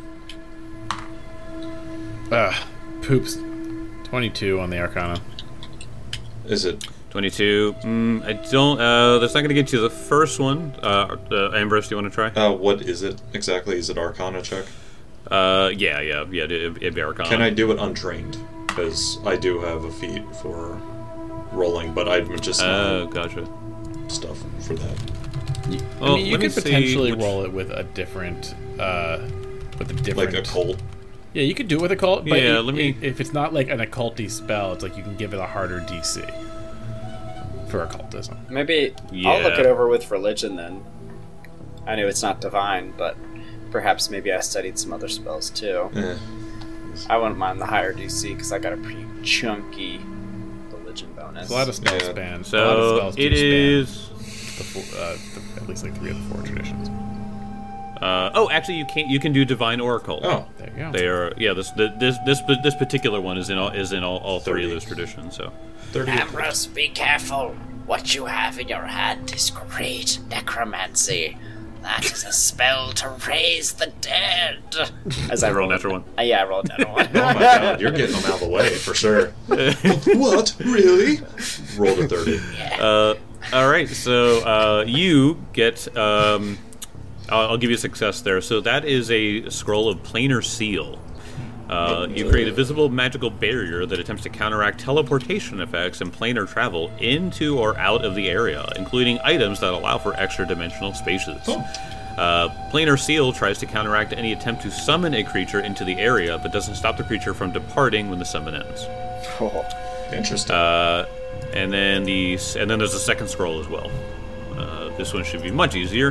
Speaker 3: Poops. 22 on the Arcana.
Speaker 4: Is it?
Speaker 1: 22. I don't. That's not going to get you the first one. Ambrose, do you want to try?
Speaker 4: What is it exactly? Is it Arcana check?
Speaker 1: Yeah. It'd be Arcana.
Speaker 4: Can I do it untrained? Because I do have a feat for rolling, but I'm just not
Speaker 1: gotcha.
Speaker 4: stuff for that.
Speaker 1: Well,
Speaker 3: I mean, you
Speaker 1: let me
Speaker 3: could
Speaker 1: see
Speaker 3: potentially
Speaker 1: which-
Speaker 3: roll it with a different,
Speaker 4: Like a cult.
Speaker 3: Yeah, you could do it with a cult, but
Speaker 1: Yeah, let me-
Speaker 3: if it's not like an occulty spell, it's like you can give it a harder DC for occultism.
Speaker 5: Maybe
Speaker 1: Yeah.
Speaker 5: I'll look it over with religion then. I know it's not divine, but perhaps maybe I studied some other spells too.
Speaker 4: Eh.
Speaker 5: I wouldn't mind the higher DC because I got a pretty chunky religion bonus.
Speaker 3: It's a lot of spell
Speaker 4: Yeah.
Speaker 3: span. a lot
Speaker 1: So
Speaker 3: of spells do
Speaker 1: it
Speaker 3: span
Speaker 1: is.
Speaker 3: at least like 3 of the 4 traditions.
Speaker 1: Actually, you can do divine or occult.
Speaker 4: Oh,
Speaker 3: There you go.
Speaker 1: They are. Yeah. This particular one is in all 3 of
Speaker 4: 30.
Speaker 1: those traditions. So.
Speaker 4: 30.
Speaker 5: Ambrose, be careful. What you have in your hand is great necromancy. That is a spell to raise the dead. As I
Speaker 1: Roll
Speaker 5: rolled
Speaker 1: natural one.
Speaker 5: Yeah, I rolled another one.
Speaker 4: Oh my god, you're getting them out of the way for sure. What? Really? Rolled a 30.
Speaker 1: All right. So you get. I'll give you a success there. So that is a scroll of planar seal. You create a visible magical barrier that attempts to counteract teleportation effects and planar travel into or out of the area, including items that allow for extra-dimensional spaces. Planar seal tries to counteract any attempt to summon a creature into the area, but doesn't stop the creature from departing when the summon ends.
Speaker 4: Interesting.
Speaker 1: And then there's a second scroll as well. This one should be much easier.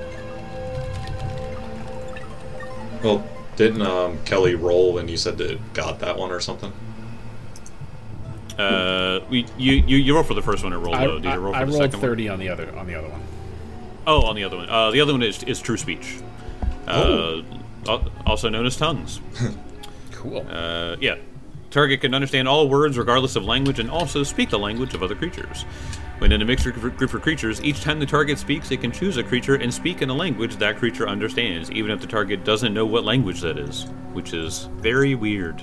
Speaker 4: Well, didn't Kelly roll when you said that it got that one or something?
Speaker 1: You roll for the first one or roll low. Did you roll for
Speaker 3: I
Speaker 1: the
Speaker 3: rolled
Speaker 1: second
Speaker 3: 30
Speaker 1: one?
Speaker 3: on the other one.
Speaker 1: Oh, on the other one. The other one is true speech. Also known as tongues.
Speaker 3: Cool.
Speaker 1: Yeah. Target can understand all words regardless of language and also speak the language of other creatures. When in a mixed group of creatures, each time the target speaks, it can choose a creature and speak in a language that creature understands, even if the target doesn't know what language that is, which is very weird.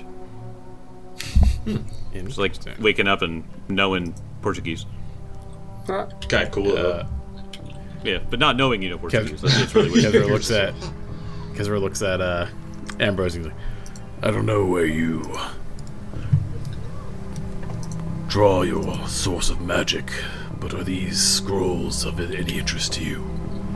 Speaker 1: It's like waking up and knowing Portuguese.
Speaker 4: Kind of cool though.
Speaker 1: Yeah, but not knowing you know Portuguese. It's really weird.
Speaker 3: Kezra looks at Ambrose and he's like, I don't know where you draw your source of magic, but are these scrolls of any interest to you?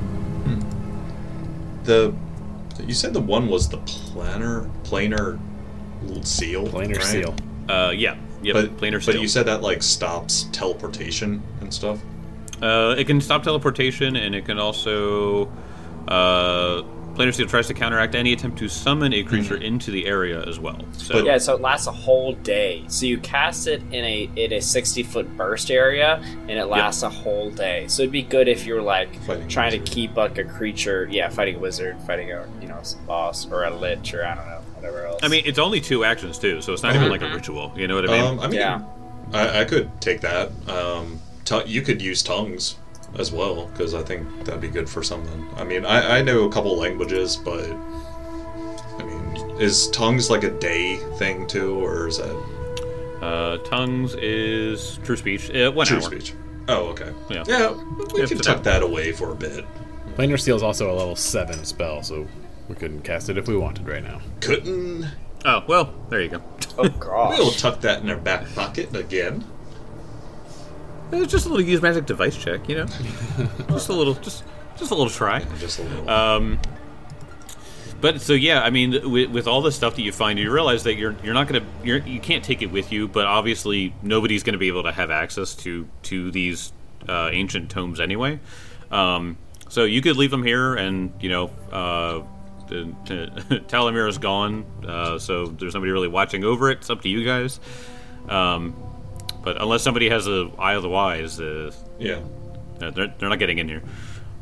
Speaker 4: You said the one was the planar seal.
Speaker 3: Planar
Speaker 4: right?
Speaker 3: seal.
Speaker 1: Yeah. Yep, planar
Speaker 4: But
Speaker 1: seal.
Speaker 4: you said that like stops teleportation and stuff.
Speaker 1: It can stop teleportation, and it can also... Planar Seal tries to counteract any attempt to summon a creature into the area as well. So,
Speaker 5: Yeah, so it lasts a whole day. So you cast it in a 60-foot burst area, and it lasts a whole day. So it'd be good if you were like
Speaker 4: Fighting a
Speaker 5: trying to
Speaker 4: wizard.
Speaker 5: keep like a creature, fighting a wizard, fighting a some boss or a lich or I don't know, whatever else.
Speaker 1: I mean, it's only 2 actions, too, so it's not even like a ritual. You know what I mean?
Speaker 5: Yeah.
Speaker 4: I could take that. You could use tongues as well, because I think that'd be good for something. I mean, I know a couple languages, but I mean, is tongues like a day thing too, or is that?
Speaker 1: Tongues is true speech. 1
Speaker 4: True
Speaker 1: hour.
Speaker 4: speech. Oh, okay.
Speaker 1: Yeah.
Speaker 4: We
Speaker 1: If
Speaker 4: can
Speaker 1: to
Speaker 4: tuck
Speaker 1: that.
Speaker 4: that away for a bit.
Speaker 3: Planar Steel is also a level 7 spell, so we couldn't cast it if we wanted right now.
Speaker 4: Couldn't.
Speaker 1: Oh, well, there you go.
Speaker 5: Oh gosh.
Speaker 4: We'll tuck that in our back pocket again.
Speaker 1: It's just a little use magic device check, you know? just a little try.
Speaker 4: Just a little.
Speaker 1: But so yeah, I mean, with all the stuff that you find, you realize that you're not gonna you can't take it with you. But obviously, nobody's gonna be able to have access to these ancient tomes anyway. So you could leave them here, and you know, Talamir is gone, so there's nobody really watching over it. It's up to you guys. But unless somebody has a eye of the wise,
Speaker 4: Yeah.
Speaker 1: they're not getting in here.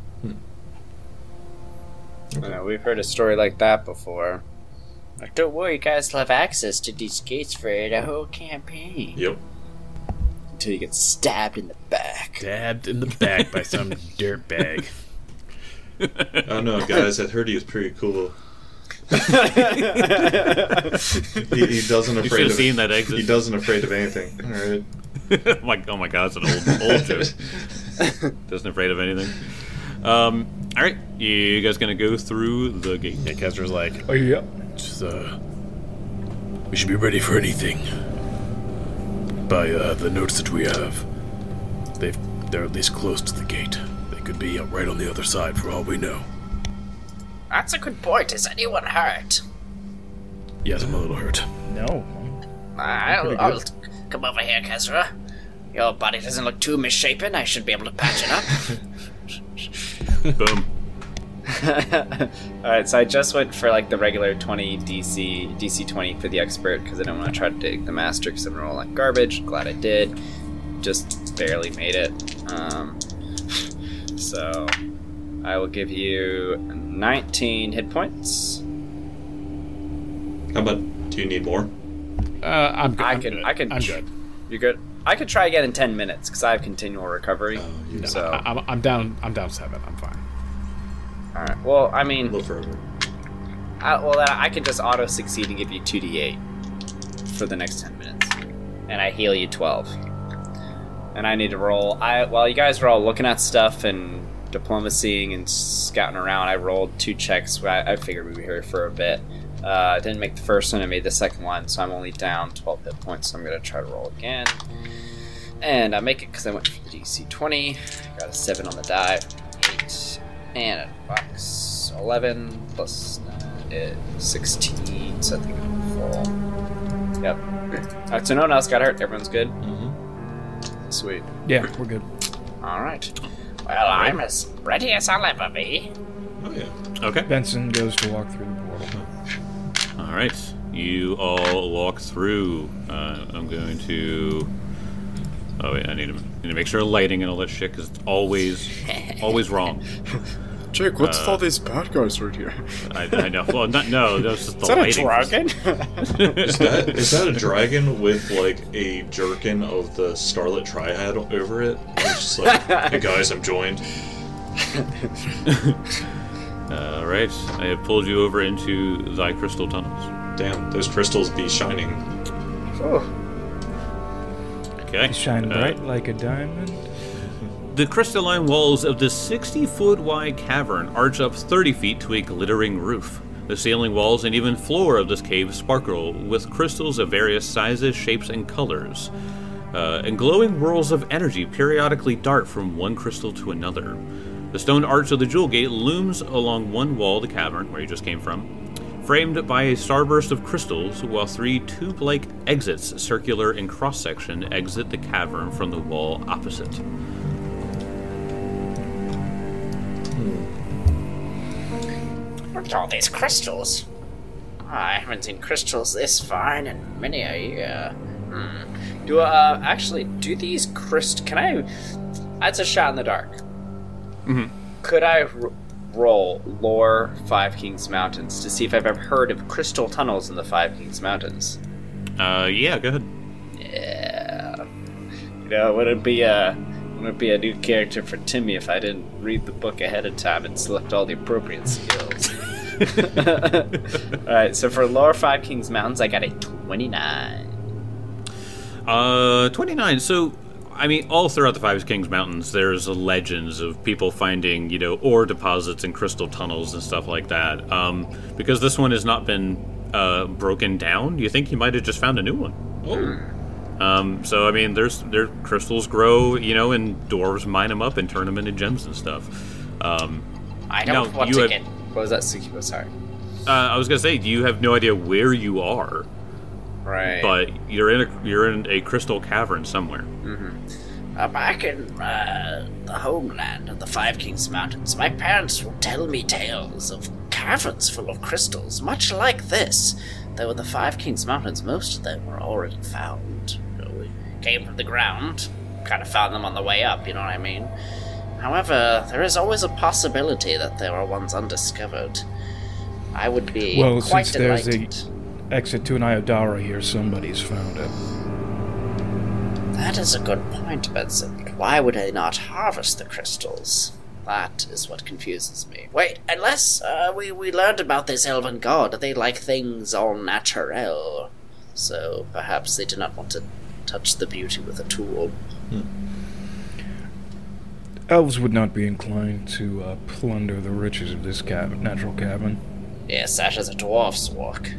Speaker 5: We've heard a story like that before. Like, don't worry, you guys will have access to these gates for the whole campaign.
Speaker 4: Yep.
Speaker 5: Until you get stabbed in the back.
Speaker 3: Stabbed in the back by some dirtbag.
Speaker 4: Oh no, guys! I heard he was pretty cool. he doesn't
Speaker 1: You should
Speaker 4: afraid
Speaker 1: have
Speaker 4: of.
Speaker 1: seen that exit.
Speaker 4: He doesn't afraid of anything. All right.
Speaker 1: Oh my god, it's an old joke. Doesn't afraid of anything. All right, you guys gonna go through the gate?
Speaker 3: Yeah, Kezra's like,
Speaker 2: Oh, yep.
Speaker 3: just, we should be ready for anything. By the notes that we have, they're at least close to the gate. They could be right on the other side for all we know.
Speaker 5: That's a good point. Is anyone hurt?
Speaker 3: Yes, I'm a little hurt.
Speaker 2: No.
Speaker 5: I'll come over here, Kezra. Your body doesn't look too misshapen. I should be able to patch it up.
Speaker 1: Boom.
Speaker 5: Alright, so I just went for like the regular 20 DC 20 for the expert because I don't want to try to dig the master because I'm rolling like garbage. Glad I did. Just barely made it. So I will give you 19 hit points.
Speaker 4: How about? Do you need more?
Speaker 3: I'm good.
Speaker 5: I
Speaker 3: I'm
Speaker 5: can-
Speaker 3: good.
Speaker 5: I can-
Speaker 3: I'm good.
Speaker 5: You're good. I could try again in 10 minutes because I have continual recovery.
Speaker 4: You
Speaker 5: So,
Speaker 3: I'm down 7. I'm fine.
Speaker 5: alright. Well, I mean,
Speaker 4: Look forever.
Speaker 5: then I can just auto succeed and give you 2d8 for the next 10 minutes, and I heal you 12. And I need to roll. While you guys were all looking at stuff and diplomacying and scouting around, I rolled 2 checks. I figured we'd be here for a bit. I didn't make the first one. I made the second one, so I'm only down 12 hit points. So I'm gonna try to roll again, and I make it because I went for the DC 20. Got a 7 on the die, 8, and a box 11 plus 9 is 16. So I think I'm full. Yep. Alright, so no one else got hurt. Everyone's good. Sweet.
Speaker 2: Yeah, we're good.
Speaker 5: All right. Well, I'm as ready as I'll ever be.
Speaker 4: Oh yeah.
Speaker 1: Okay.
Speaker 2: Benson goes to walk through the portal.
Speaker 1: All right. You all walk through. I'm going to. Oh wait, I need to make sure lighting and all that shit because it's always wrong.
Speaker 6: Jake, what's with all these bad guys right here?
Speaker 1: I know. Well, no, that's just the
Speaker 6: Is that a
Speaker 1: lighting.
Speaker 6: dragon?
Speaker 4: Is that a dragon with like a jerkin of the Scarlet Triad over it? It's just like, hey guys, I'm joined.
Speaker 1: All right. I have pulled you over into thy crystal tunnels.
Speaker 4: Damn, those crystals be shining.
Speaker 1: Okay.
Speaker 2: Shine bright like a diamond.
Speaker 1: The crystalline walls of this 60-foot wide cavern arch up 30 feet to a glittering roof. The ceiling walls and even floor of this cave sparkle with crystals of various sizes, shapes, and colors. And glowing whirls of energy periodically dart from one crystal to another. The stone arch of the jewel gate looms along one wall of the cavern, where you just came from, framed by a starburst of crystals, while 3 tube-like exits, circular in cross-section, exit the cavern from the wall opposite.
Speaker 5: Look at all these crystals. I haven't seen crystals this fine in many a year. Do these can I? That's a shot in the dark. Could I roll lore Five Kings Mountains to see if I've ever heard of crystal tunnels in the Five Kings Mountains?
Speaker 1: Yeah, go ahead.
Speaker 5: Yeah. You know, wouldn't be a new character for Timmy if I didn't read the book ahead of time and select all the appropriate skills. Alright, so for Lore Five Kings Mountains, I got a 29.
Speaker 1: 29. So, I mean, all throughout the Five Kings Mountains, there's legends of people finding, ore deposits and crystal tunnels and stuff like that. Because this one has not been broken down, you think you might have just found a new one. So, I mean, their crystals grow, and dwarves mine them up and turn them into gems and stuff.
Speaker 5: I don't want to get... What was that, Sukibo? Sorry.
Speaker 1: I was gonna say, you have no idea where you are,
Speaker 5: Right.
Speaker 1: but you're in a crystal cavern somewhere.
Speaker 5: Back in the homeland of the Five Kings Mountains, my parents would tell me tales of caverns full of crystals, much like this. Though in the Five Kings Mountains, most of them were already found. We came from the ground, kind of found them on the way up, you know what I mean? However, there is always a possibility that there are ones undiscovered. I would be quite
Speaker 2: since
Speaker 5: delighted.
Speaker 2: there's a exit to an Iodara here, somebody's found it.
Speaker 5: That is a good point, Benson. But why would they not harvest the crystals? That is what confuses me. Wait, unless we learned about this elven god, they like things all natural. So perhaps they do not want to touch the beauty with a tool.
Speaker 2: Elves would not be inclined to plunder the riches of this natural cabin.
Speaker 5: Yes, that is a dwarf's work.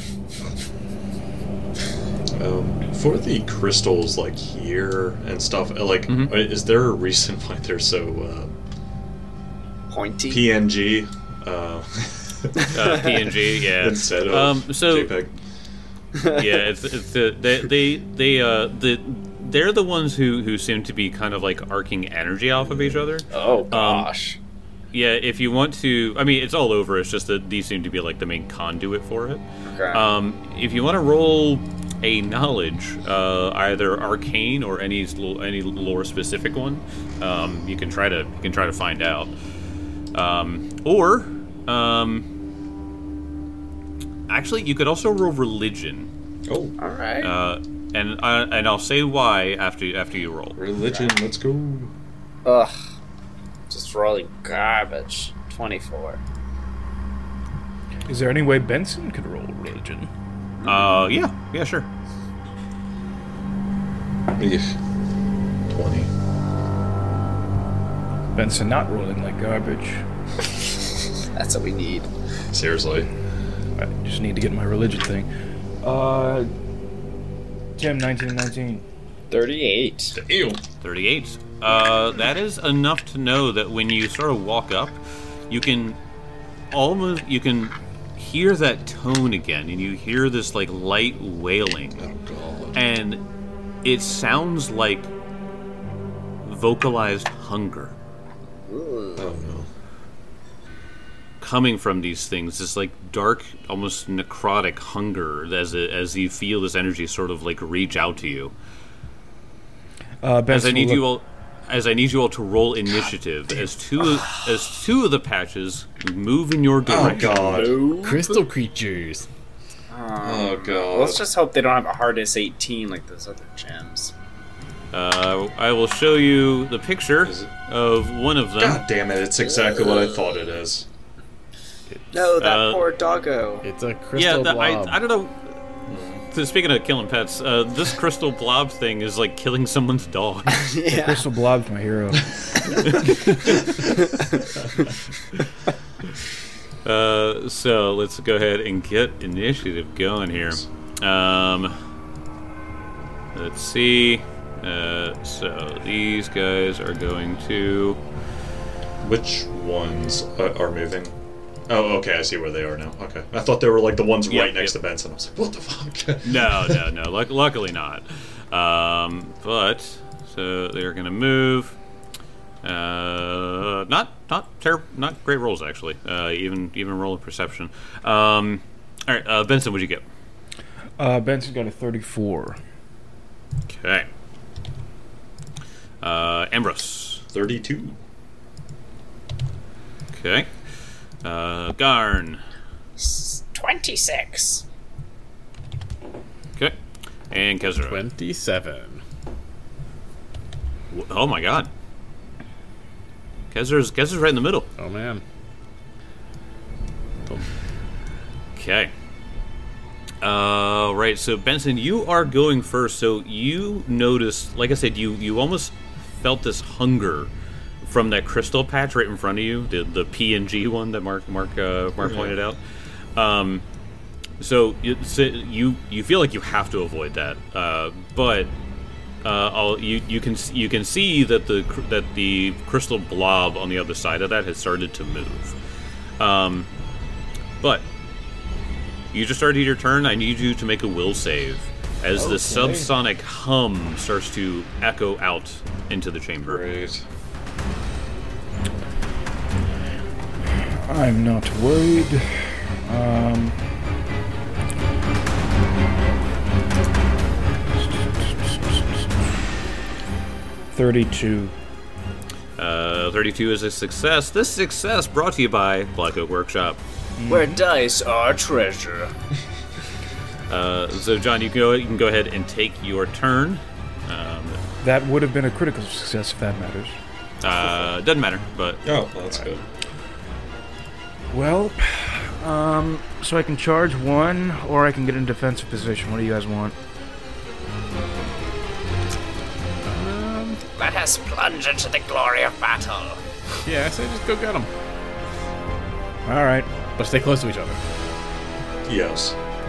Speaker 4: For the crystals, like here and stuff, like, is there a reason why they're so
Speaker 5: Pointy?
Speaker 4: PNG?
Speaker 1: PNG, yeah.
Speaker 4: Instead of JPEG.
Speaker 1: Yeah, they're the ones who seem to be kind of like arcing energy off of each other.
Speaker 5: Oh, gosh.
Speaker 1: Yeah, if you want to, I mean, it's all over. It's just that these seem to be like the main conduit for it.
Speaker 5: Okay.
Speaker 1: If you want to roll a knowledge, either arcane or any lore specific one, you can try to find out. Actually, you could also roll religion.
Speaker 4: Oh,
Speaker 5: All right.
Speaker 1: And I'll say why after you roll.
Speaker 4: religion, let's go.
Speaker 5: Ugh. Just rolling garbage. 24.
Speaker 2: Is there any way Benson could roll religion?
Speaker 1: Yeah, sure.
Speaker 4: 20.
Speaker 2: Benson not rolling like garbage.
Speaker 5: That's what we need.
Speaker 4: Seriously.
Speaker 2: I just need to get my religion thing. Tim, 1919.
Speaker 5: 38.
Speaker 4: Ew.
Speaker 1: 38. That is enough to know that when you sort of walk up, you can hear that tone again, and you hear this like light wailing,
Speaker 4: Oh god.
Speaker 1: and it sounds like vocalized hunger
Speaker 4: Oh no.
Speaker 1: coming from these things. This like dark, almost necrotic hunger as you feel this energy sort of like reach out to you.
Speaker 2: Benson
Speaker 1: As I need
Speaker 2: will
Speaker 1: you all to roll initiative as two of the patches move in your
Speaker 4: Oh
Speaker 1: direction.
Speaker 4: god.
Speaker 3: Crystal creatures.
Speaker 4: Oh god.
Speaker 5: Let's just hope they don't have a hardest 18 like those other gems.
Speaker 1: I will show you the picture
Speaker 4: Is it-
Speaker 1: of one of them.
Speaker 4: God damn it! It's exactly what I thought it is.
Speaker 5: No, that
Speaker 1: Uh,
Speaker 5: poor doggo.
Speaker 3: It's a
Speaker 1: Yeah,
Speaker 3: crystal blob.
Speaker 1: I don't know. So speaking of killing pets, this crystal blob thing is like killing someone's dog.
Speaker 5: Yeah.
Speaker 2: Crystal Blob's my hero.
Speaker 1: So let's go ahead and get initiative going here. Let's see. So these guys are going to.
Speaker 4: Which ones are moving? Oh, okay. I see where they are now. Okay. I thought they were like the ones
Speaker 1: Yep,
Speaker 4: right next
Speaker 1: yep.
Speaker 4: to Benson. I was like, what the fuck?
Speaker 1: No. Luckily not. But so they're going to move. Not great rolls actually. Even roll of perception. All right, Benson, what'd you get?
Speaker 2: Benson got a 34.
Speaker 1: Okay. Ambrose.
Speaker 4: 32.
Speaker 1: Okay. Garn.
Speaker 5: 26.
Speaker 1: Okay. And Kezra.
Speaker 3: 27.
Speaker 1: Oh my god. Kezra's right in the middle.
Speaker 3: Oh man.
Speaker 1: Okay. Right. So Benson, you are going first. So you noticed, like I said, you almost felt this hunger from that crystal patch right in front of you, the PNG one that Mark pointed out. So you feel like you have to avoid that, but you can see that the crystal blob on the other side of that has started to move. But you just started your turn. I need you to make a will save as the subsonic hum starts to echo out into the chamber.
Speaker 4: Great.
Speaker 2: I'm not worried. 32.
Speaker 1: 32 is a success. This success brought to you by Black Oak Workshop.
Speaker 5: Where dice are treasure.
Speaker 1: So, John, you can go ahead and take your turn.
Speaker 2: That would have been a critical success if that matters.
Speaker 1: Doesn't matter, but
Speaker 4: Oh, that's good.
Speaker 2: Well, so I can charge one, or I can get in defensive position. What do you guys want?
Speaker 5: Let us plunge into the glory of battle.
Speaker 3: Yeah, I say just go get them.
Speaker 2: All right.
Speaker 3: But stay close to each other.
Speaker 4: Yes.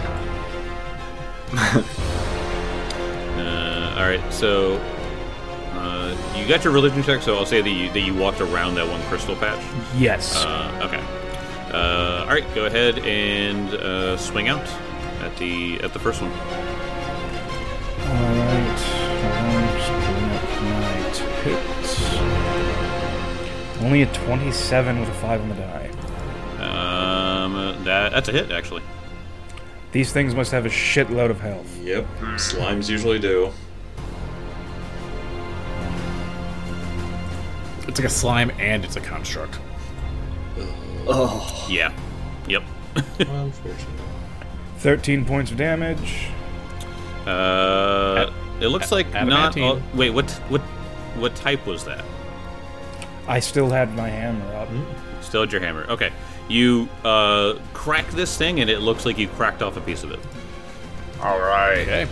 Speaker 1: all right. So you got your religion check. So I'll say that you walked around that one crystal patch.
Speaker 2: Yes.
Speaker 1: Okay. All right. Go ahead and swing out at the first one.
Speaker 2: All right. Just pulling up my hits. Only a 27 with a 5 on the die.
Speaker 1: That's a hit, actually.
Speaker 2: These things must have a shitload of health.
Speaker 4: Yep. Slimes usually do.
Speaker 3: It's like a slime and it's a construct.
Speaker 5: Oh.
Speaker 1: Yeah. Yep.
Speaker 4: Unfortunately.
Speaker 2: 13 points of damage.
Speaker 1: It looks like not.
Speaker 3: adamantine.
Speaker 1: Wait, what type was that?
Speaker 2: I still had my hammer up.
Speaker 1: Still had your hammer. Okay. You crack this thing, and it looks like you cracked off a piece of it.
Speaker 5: All right.
Speaker 3: Okay.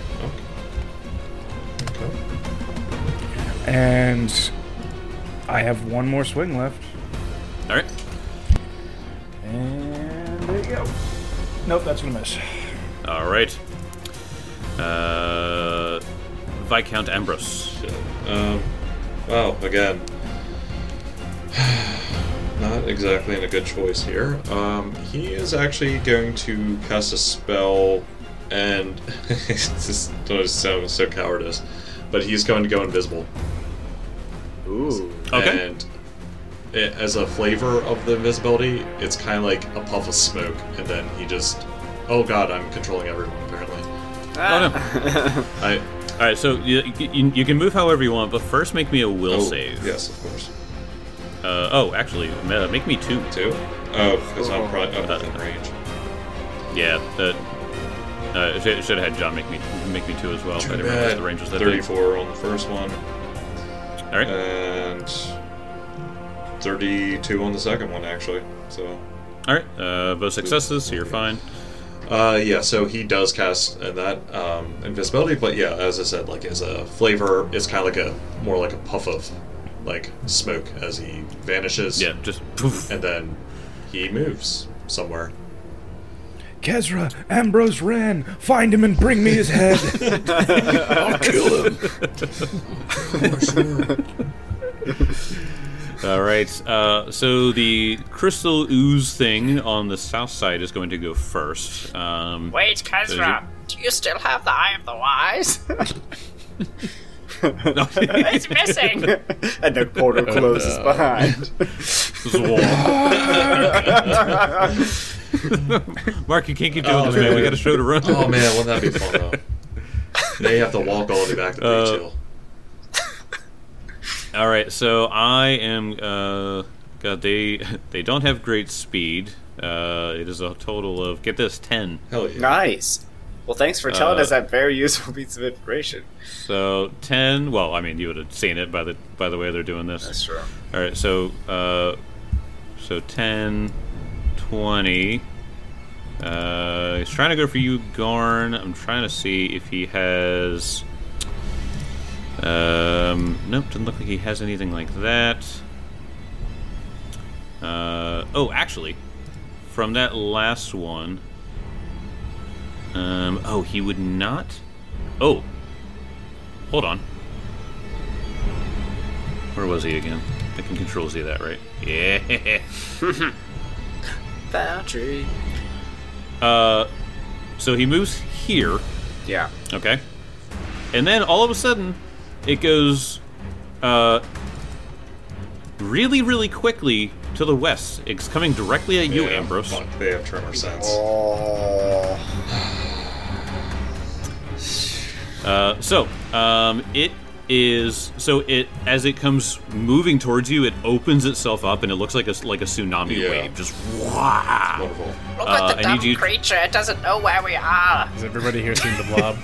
Speaker 4: Okay.
Speaker 2: And I have one more swing left.
Speaker 1: All right.
Speaker 2: And there you go. Nope, that's gonna miss.
Speaker 1: All right. Viscount Ambrose.
Speaker 4: Well, again, not exactly in a good choice here. He is actually going to cast a spell, and this sounds so cowardice, but he's going to go invisible.
Speaker 5: Ooh.
Speaker 1: Okay.
Speaker 4: And as a flavor of the invisibility, it's kind of like a puff of smoke, and then he just... Oh god, I'm controlling everyone, apparently.
Speaker 1: Oh no. All right. So you can move however you want, but first make me a will save.
Speaker 4: Yes, of course.
Speaker 1: Actually, make me 2.
Speaker 4: 2? Oh, because I'm within range.
Speaker 1: Yeah. Should have had John make me 2 as well. I didn't realize the range was that big.
Speaker 4: 34 on the first one,
Speaker 1: All right.
Speaker 4: and 32 on the second one, actually. So,
Speaker 1: All right. Both successes, so you're fine.
Speaker 4: yeah. So he does cast that invisibility, but yeah, as I said, like as a flavor, it's kind of like more like a puff of like smoke as he vanishes.
Speaker 1: Yeah. Just poof.
Speaker 4: and then he moves somewhere.
Speaker 2: Kezra, Ambrose ran. Find him and bring me his head.
Speaker 4: I'll kill him.
Speaker 1: All right. So the crystal ooze thing on the south side is going to go first.
Speaker 5: Wait, Kezra, do you still have the Eye of the Wise? It's missing. And the portal closes behind.
Speaker 1: Mark, you can't keep doing this, man. We got a show to run.
Speaker 4: Oh man, wouldn't that be fun though? Now you have to walk all the way back to Beach Hill.
Speaker 1: All right, so I am. God, they don't have great speed. It is a total of, get this, 10.
Speaker 4: Hell yeah.
Speaker 5: Nice. Well, thanks for telling us that very useful piece of information.
Speaker 1: So 10. Well, I mean, you would have seen it by the way they're doing this.
Speaker 5: That's true.
Speaker 1: All right, so 10, 20, He's trying to go for you, Garn. I'm trying to see if he has... nope, doesn't look like he has anything like that. Oh, actually, from that last one... oh, he would not... Oh. Hold on. Where was he again? I can control Z that, right? Yeah.
Speaker 5: Boundary.
Speaker 1: So he moves here.
Speaker 5: Yeah.
Speaker 1: Okay. And then all of a sudden, it goes really, really quickly to the west. It's coming directly at you, Ambrose.
Speaker 4: Fuck, they have tremor sense.
Speaker 5: Oh.
Speaker 1: It is it as it comes moving towards you, it opens itself up and it looks like a tsunami wave. Just wow.
Speaker 4: Wonderful.
Speaker 5: Look at the
Speaker 1: I need
Speaker 5: dumb
Speaker 1: you-
Speaker 5: creature. It doesn't know where we are.
Speaker 3: Has everybody here seen the Blob?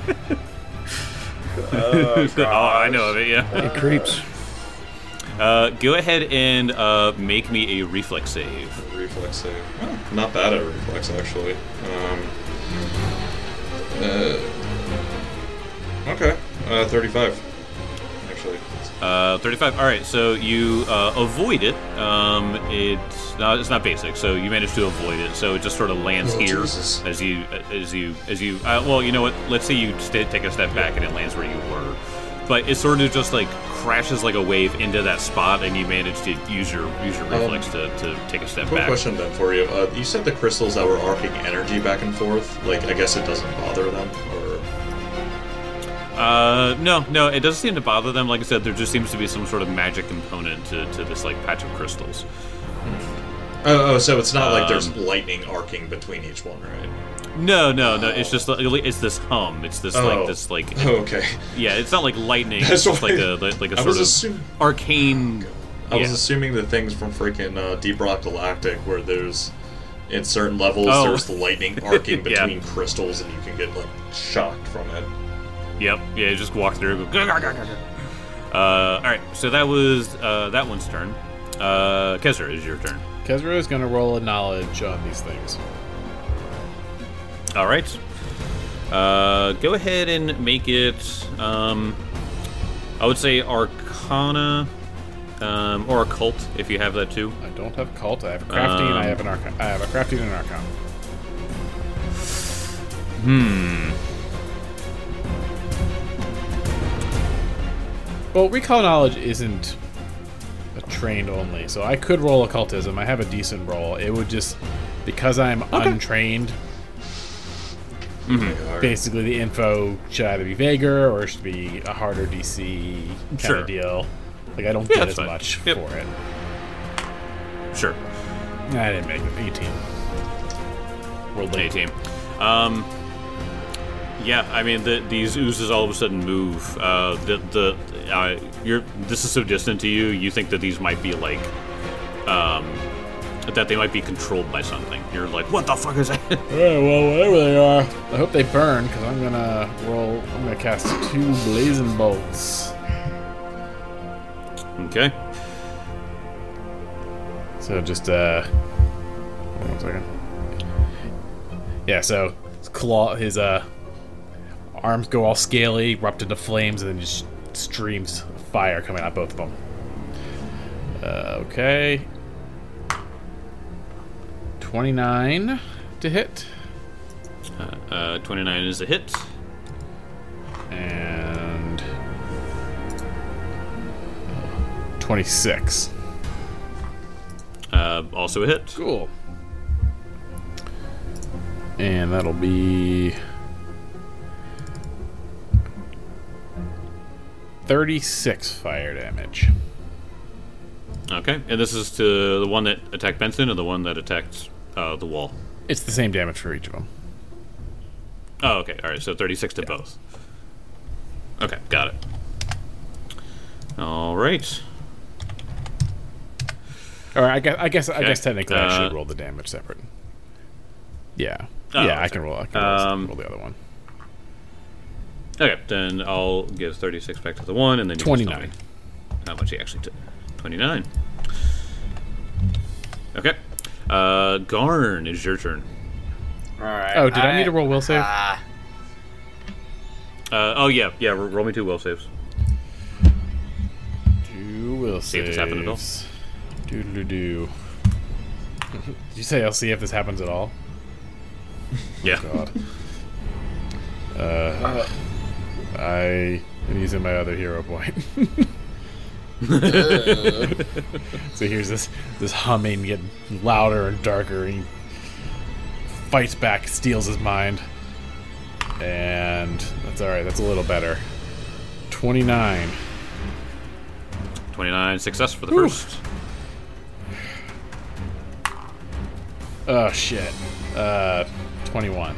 Speaker 1: Oh, I know of it. Yeah.
Speaker 2: It creeps.
Speaker 1: Go ahead and make me a reflex save.
Speaker 4: Reflex save. Oh, not bad at reflex, actually. Okay. 35. Actually.
Speaker 1: 35. All right, so you avoid it. It's not basic, so you manage to avoid it. So it just sort of lands
Speaker 4: Oh,
Speaker 1: here
Speaker 4: Jesus.
Speaker 1: as you. Well, you know what? Let's say you take a step back and it lands where you were, but it sort of just like crashes like a wave into that spot, and you manage to use your reflex to take a step
Speaker 4: Quick
Speaker 1: back.
Speaker 4: question then for you. You said the crystals that were arcing energy back and forth. Like, I guess it doesn't bother them, or
Speaker 1: No, it doesn't seem to bother them. Like I said, there just seems to be some sort of magic component to this like patch of crystals.
Speaker 4: oh, so it's not like there's lightning arcing between each one, right?
Speaker 1: No. It's just it's this hum. It's this
Speaker 4: Oh, okay.
Speaker 1: yeah. It's not like lightning.
Speaker 4: That's
Speaker 1: It's just
Speaker 4: why-
Speaker 1: like a
Speaker 4: I
Speaker 1: sort
Speaker 4: was
Speaker 1: of
Speaker 4: assuming.
Speaker 1: arcane.
Speaker 4: I was
Speaker 1: yeah.
Speaker 4: assuming the things from freaking Deep Rock Galactic, where there's in certain levels
Speaker 1: Oh.
Speaker 4: there's the lightning arcing
Speaker 1: Yeah.
Speaker 4: between crystals, and you can get like shocked from it.
Speaker 1: Yep. Yeah. You just walk through. Go, all right. So that was that one's turn. Kezra, is your turn.
Speaker 3: Kezra is going to roll a knowledge on these things.
Speaker 1: All right. Go ahead and make it. I would say Arcana or Occult if you have that too.
Speaker 3: I don't have cult. I have a crafty and I have an arcana. I have a crafty and an arcana. Well, recall knowledge isn't a trained only, so I could roll occultism. I have a decent roll. It would just because I'm untrained. Basically, the info should either be vaguer or it should be a harder DC kind
Speaker 1: Sure.
Speaker 3: of deal. Like I don't
Speaker 1: Yeah,
Speaker 3: get
Speaker 1: that's
Speaker 3: as
Speaker 1: fine.
Speaker 3: much
Speaker 1: Yep.
Speaker 3: for it.
Speaker 1: Sure.
Speaker 3: I didn't make it. 18. Rolled
Speaker 1: Hey, team. Yeah, I mean, these oozes all of a sudden move. This is so distant to you. You think that these might be like, that they might be controlled by something. You're like, what the fuck is that?
Speaker 3: Alright, well, whatever they are. I hope they burn, because I'm gonna cast 2 blazing bolts.
Speaker 1: Okay.
Speaker 3: So just, hold on 1 second. Yeah, so his arms go all scaly, erupt into flames, and then just streams of fire coming out both of them. Okay. 29 to hit.
Speaker 1: 29 is a hit.
Speaker 3: And 26.
Speaker 1: Also a hit.
Speaker 3: Cool. And that'll be 36 fire damage.
Speaker 1: Okay, and this is to the one that attacked Benson or the one that attacked the wall?
Speaker 3: It's the same damage for each of them.
Speaker 1: Oh, okay. All right, so 36 to both. Okay, got it. All right.
Speaker 3: Or I guess technically I should
Speaker 1: Uh,
Speaker 3: roll the damage separate. Yeah.
Speaker 1: Oh,
Speaker 3: yeah, I
Speaker 1: okay.
Speaker 3: can roll. Roll the other one.
Speaker 1: Okay, then I'll give 36 back to the one, and then you just tell
Speaker 3: 29.
Speaker 1: me how much he actually took. 29. Okay. Garn, is your turn.
Speaker 5: Alright.
Speaker 3: Oh, did I need to roll will save?
Speaker 1: Oh yeah. Roll me 2 will saves.
Speaker 3: 2 will
Speaker 1: See if this happened at all.
Speaker 3: Doo. Did you say I'll see if this happens at all?
Speaker 1: Yeah.
Speaker 3: God. I am using my other hero point. So here's this humming getting louder and darker, and he fights back, steals his mind. And that's alright, that's a little better. 29.
Speaker 1: 29 success for the first.
Speaker 3: Oh shit. 21.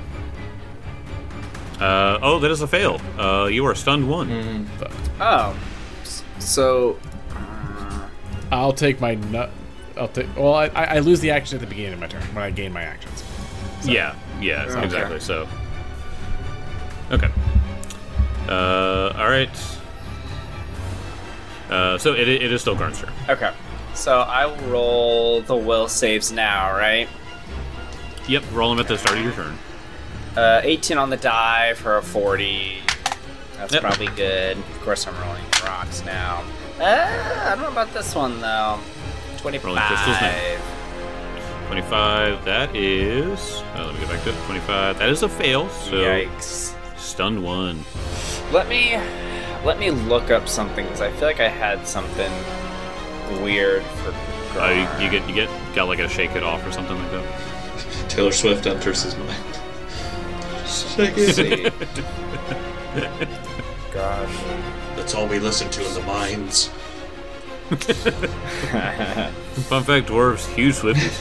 Speaker 1: Oh, that is a fail. You are stunned 1.
Speaker 5: Oh. So.
Speaker 3: I'll take my nut. Well, I lose the action at the beginning of my turn when I gain my actions.
Speaker 1: Yeah, exactly. So, okay. All right. So it is still Garn's turn.
Speaker 5: Okay. So I will roll the will saves now, right?
Speaker 1: Yep, roll them at the start of your turn.
Speaker 5: 18 on the die for a 40. That's
Speaker 1: Yep.
Speaker 5: probably good. Of course, I'm rolling rocks now. I don't know about this one though. 25.
Speaker 1: Rolling crystals now. 25. That is. Let me get back to it. 25. That is a fail. So
Speaker 5: Yikes.
Speaker 1: stunned 1.
Speaker 5: Let me look up something because I feel like I had something weird for.
Speaker 1: You got like a shake it off or something like that.
Speaker 4: Taylor Swift enters his mind.
Speaker 5: Let's see. Gosh.
Speaker 4: That's all we listen to in the mines.
Speaker 1: Fun fact: dwarves, huge Swifties.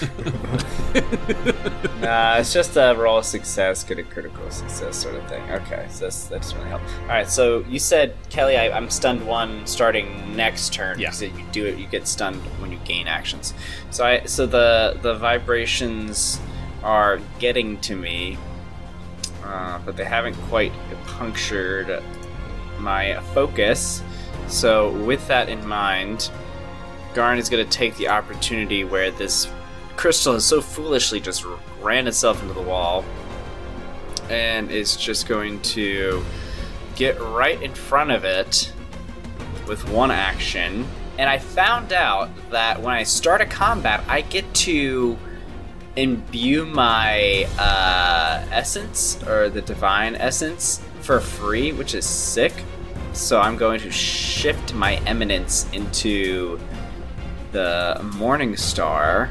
Speaker 5: Nah, it's just a roll of success, get a critical success sort of thing. Okay, so that doesn't really help. Alright, so you said, Kelly, I'm stunned 1 starting next turn.
Speaker 3: Yeah.
Speaker 5: Because you do it, you get stunned when you gain actions. So the vibrations are getting to me, but they haven't quite punctured my focus. So with that in mind, Garn is going to take the opportunity where this crystal has so foolishly just ran itself into the wall and is just going to get right in front of it with one action. And I found out that when I start a combat, I get to imbue my essence, or the divine essence, for free, which is sick. So I'm going to shift my eminence into the Morning Star,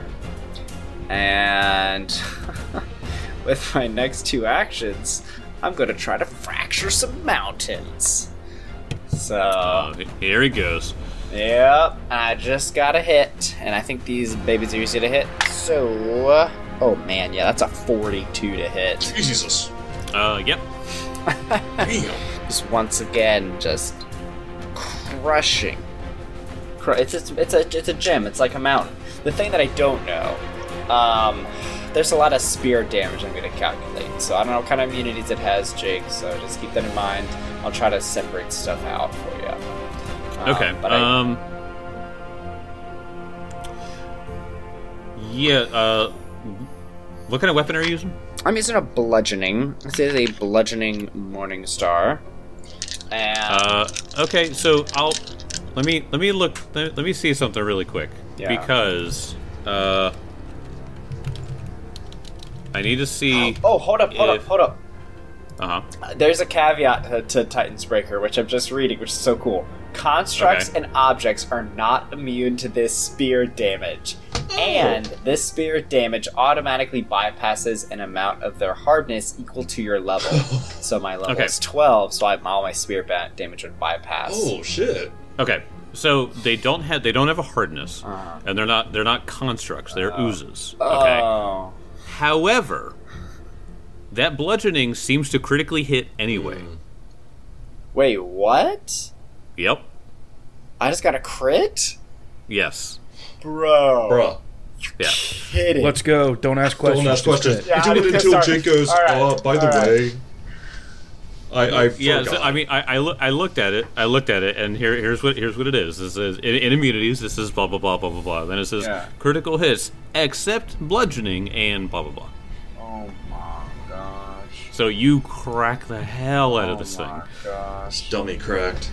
Speaker 5: and with my next 2 actions, I'm going to try to fracture some mountains. So,
Speaker 1: Here he goes.
Speaker 5: yep, I just got a hit, and I think these babies are easy to hit. So, oh man, yeah, that's a 42 to hit.
Speaker 4: Jesus.
Speaker 1: Yep.
Speaker 4: Damn.
Speaker 5: Just once again, just crushing. It's a gem. It's like a mountain. The thing that I don't know, there's a lot of spear damage I'm going to calculate. So I don't know what kind of immunities it has, Jake. So just keep that in mind. I'll try to separate stuff out for you.
Speaker 1: Okay.
Speaker 5: But
Speaker 1: What kind of weapon are you using?
Speaker 5: I'm using a bludgeoning. This is a bludgeoning Morning Star. And
Speaker 1: Okay, so let me see something really quick.
Speaker 5: Yeah.
Speaker 1: Because I need to see.
Speaker 5: oh, hold up.
Speaker 1: Uh-huh.
Speaker 5: There's a caveat to Titan's Breaker, which I'm just reading, which is so cool. Constructs
Speaker 1: Okay.
Speaker 5: and objects are not immune to this spear damage. And this spear damage automatically bypasses an amount of their hardness equal to your level. So my level
Speaker 1: Okay.
Speaker 5: is 12, so all my spear damage would bypass.
Speaker 4: Oh shit.
Speaker 1: Okay. So they don't have a hardness, and they're not constructs. They're oozes. Okay.
Speaker 5: Oh.
Speaker 1: However, that bludgeoning seems to critically hit anyway.
Speaker 5: Wait, what?
Speaker 1: Yep.
Speaker 5: I just got a crit?
Speaker 1: Yes.
Speaker 5: Bro.
Speaker 4: Bruh.
Speaker 1: Yeah.
Speaker 5: Kidding.
Speaker 2: Let's go. Don't ask questions.
Speaker 4: Don't ask
Speaker 2: just
Speaker 4: questions.
Speaker 2: hit.
Speaker 5: Yeah,
Speaker 4: You do it
Speaker 5: I'm
Speaker 4: until
Speaker 5: sorry.
Speaker 4: Jake goes,
Speaker 5: All right,
Speaker 4: by the
Speaker 5: all right.
Speaker 4: way. I
Speaker 1: Yeah,
Speaker 4: forgot.
Speaker 1: so, I mean, I looked at it, and here's what it is. This is in immunities. This is blah blah blah blah blah blah. Then it says
Speaker 5: Yeah.
Speaker 1: critical hits except bludgeoning and blah blah blah.
Speaker 5: Oh my.
Speaker 1: So you crack the hell out of this
Speaker 5: Oh
Speaker 1: thing.
Speaker 5: my gosh.
Speaker 4: Dummy cracked.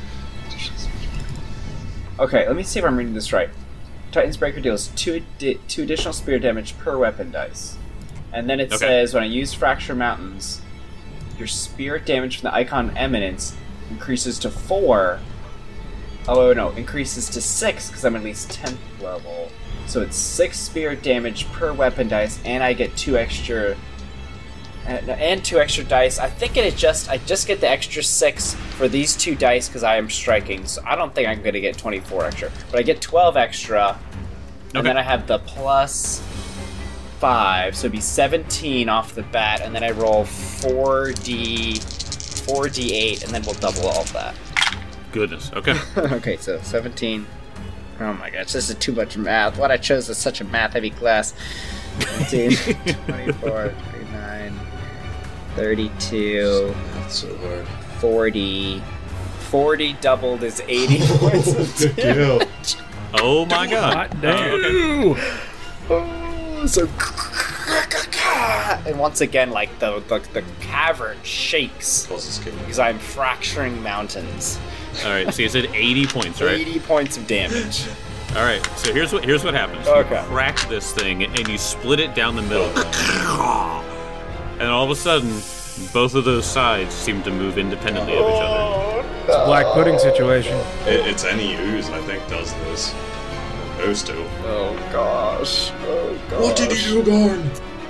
Speaker 5: Okay, let me see if I'm reading this right. Titan's Breaker deals two additional spear damage per weapon dice. And then it
Speaker 1: Okay.
Speaker 5: says, when I use Fracture Mountains, your spirit damage from the icon Eminence increases to 4. Oh, no, increases to 6 because I'm at least 10th level. So it's 6 spirit damage per weapon dice, and I get 2 extra... And 2 extra dice. I think I just get the extra 6 for these 2 dice because I am striking. So I don't think I'm going to get 24 extra. But I get 12 extra. And
Speaker 1: Okay.
Speaker 5: then I have the plus 5. So it'd be 17 off the bat. And then I roll 4d8. And then we'll double all of that.
Speaker 1: Goodness. Okay.
Speaker 5: Okay, so 17. Oh my gosh, this is too much math. What I chose is such a math-heavy class. 17, 24, 39, 32,
Speaker 4: That's so hard.
Speaker 5: 40. 40 doubled is 80 points of damage.
Speaker 1: Oh my god.
Speaker 2: Hot damn.
Speaker 3: Ooh.
Speaker 5: Oh, so... And once again, like, the cavern shakes
Speaker 4: Closest game.
Speaker 5: because I'm fracturing mountains.
Speaker 1: Alright, so you said 80 points, right?
Speaker 5: 80 points of damage.
Speaker 1: All right, so here's what happens.
Speaker 5: Okay.
Speaker 1: You crack this thing and you split it down the middle, and all of a sudden, both of those sides seem to move independently of each other.
Speaker 2: Black pudding situation.
Speaker 4: It's any ooze, I think, does this. Those two.
Speaker 5: Oh gosh. Oh gosh.
Speaker 4: What did you do, Garn?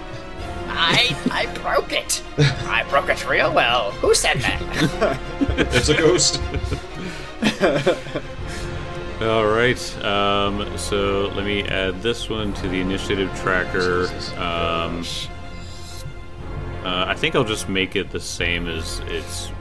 Speaker 5: I broke it. I broke it real well. Who said that?
Speaker 4: It's a ghost.
Speaker 1: All right, so let me add this one to the initiative tracker. I think I'll just make it the same as it's.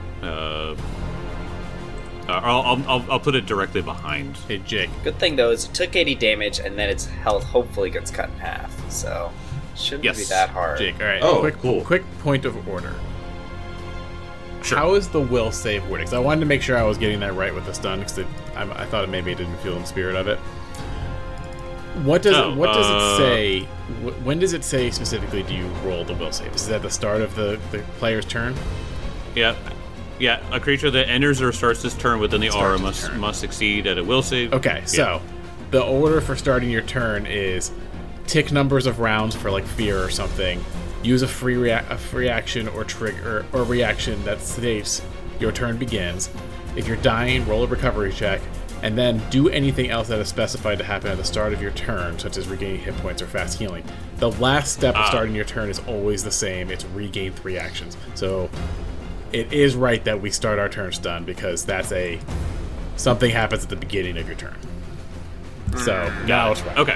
Speaker 1: I'll put it directly behind.
Speaker 3: Hey, Jake.
Speaker 5: Good thing though is it took 80 damage and then its health hopefully gets cut in half. So shouldn't
Speaker 1: Yes,
Speaker 5: be that hard.
Speaker 3: Jake, all right.
Speaker 4: Oh, cool.
Speaker 3: Quick point of order.
Speaker 1: Sure.
Speaker 3: How is the will save wording? Because I wanted to make sure I was getting that right with the stun, because I thought maybe it didn't feel in the spirit of it. What does it say? When does it say specifically? Do you roll the will save? Is it at the start of the player's turn?
Speaker 1: Yeah. A creature that enters or starts this turn within the aura
Speaker 3: Starts its turn.
Speaker 1: must succeed at a will save.
Speaker 3: Okay, so the order for starting your turn is tick numbers of rounds for like fear or something. Use a free action or trigger or reaction that states your turn begins. If you're dying, roll a recovery check, and then do anything else that is specified to happen at the start of your turn, such as regaining hit points or fast healing. The last step of starting your turn is always the same. It's regain 3 actions. So it is right that we start our turn stun because that's something happens at the beginning of your turn. So now it's right.
Speaker 1: Okay,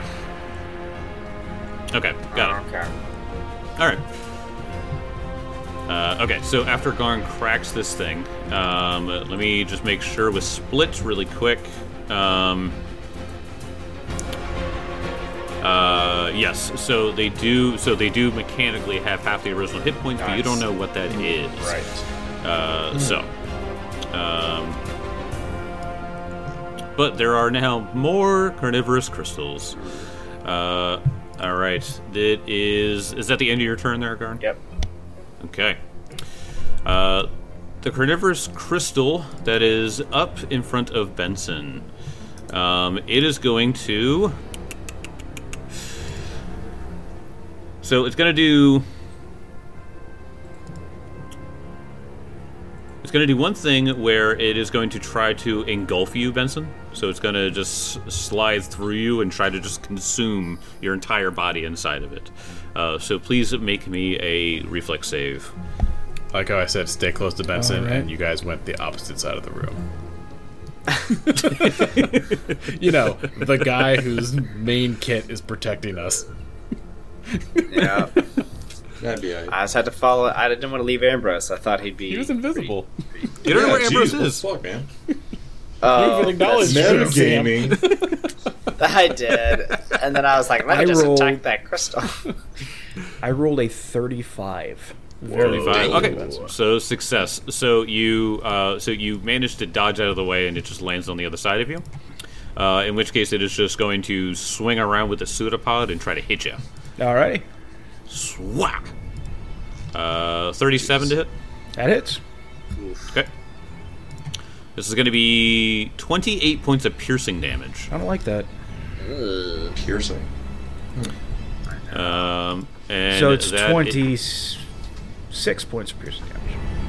Speaker 1: got it.
Speaker 5: Okay.
Speaker 1: All right. Okay, so after Garn cracks this thing, let me just make sure with splits really quick. Yes, so they do mechanically have half the original hit points, but you don't know what that is.
Speaker 3: Right.
Speaker 1: But there are now more carnivorous crystals. All right, is that the end of your turn there, Garn?
Speaker 5: Yep.
Speaker 1: Okay. The carnivorous crystal that is up in front of Benson. It is going to. So it's going to do. It's going to do one thing where it is going to try to engulf you, Benson. So it's going to just slide through you and try to just consume your entire body inside of it. So please make me a reflex save.
Speaker 3: Like how I said, stay close to Benson,
Speaker 2: All right.
Speaker 3: and you guys went the opposite side of the room. You know, the guy whose main kit is protecting us.
Speaker 5: Yeah.
Speaker 4: That'd be
Speaker 5: I just had to follow. I didn't want to leave Ambrose. I thought he'd be.
Speaker 3: He was invisible.
Speaker 1: You don't know where
Speaker 4: geez,
Speaker 1: Ambrose
Speaker 4: what the
Speaker 1: is.
Speaker 4: fuck, man?
Speaker 5: Oh,
Speaker 3: You even acknowledged
Speaker 5: that's
Speaker 3: it.
Speaker 5: true.
Speaker 4: Metagaming.
Speaker 5: I did, and then I was like, "Let me
Speaker 2: I
Speaker 5: just
Speaker 2: rolled-
Speaker 5: attack that crystal."
Speaker 2: I rolled a 35. Very
Speaker 1: Fine.
Speaker 2: good.
Speaker 1: Okay, so success. So you managed to dodge out of the way, and it just lands on the other side of you. In which case, it is just going to swing around with the pseudopod and try to hit you.
Speaker 2: Alrighty.
Speaker 1: Swap. 37 to hit.
Speaker 2: That hits.
Speaker 1: Okay. This is going to be 28 points of piercing damage.
Speaker 2: I don't like that.
Speaker 4: Piercing.
Speaker 1: And
Speaker 2: So it's
Speaker 1: that
Speaker 2: 26 points of piercing damage.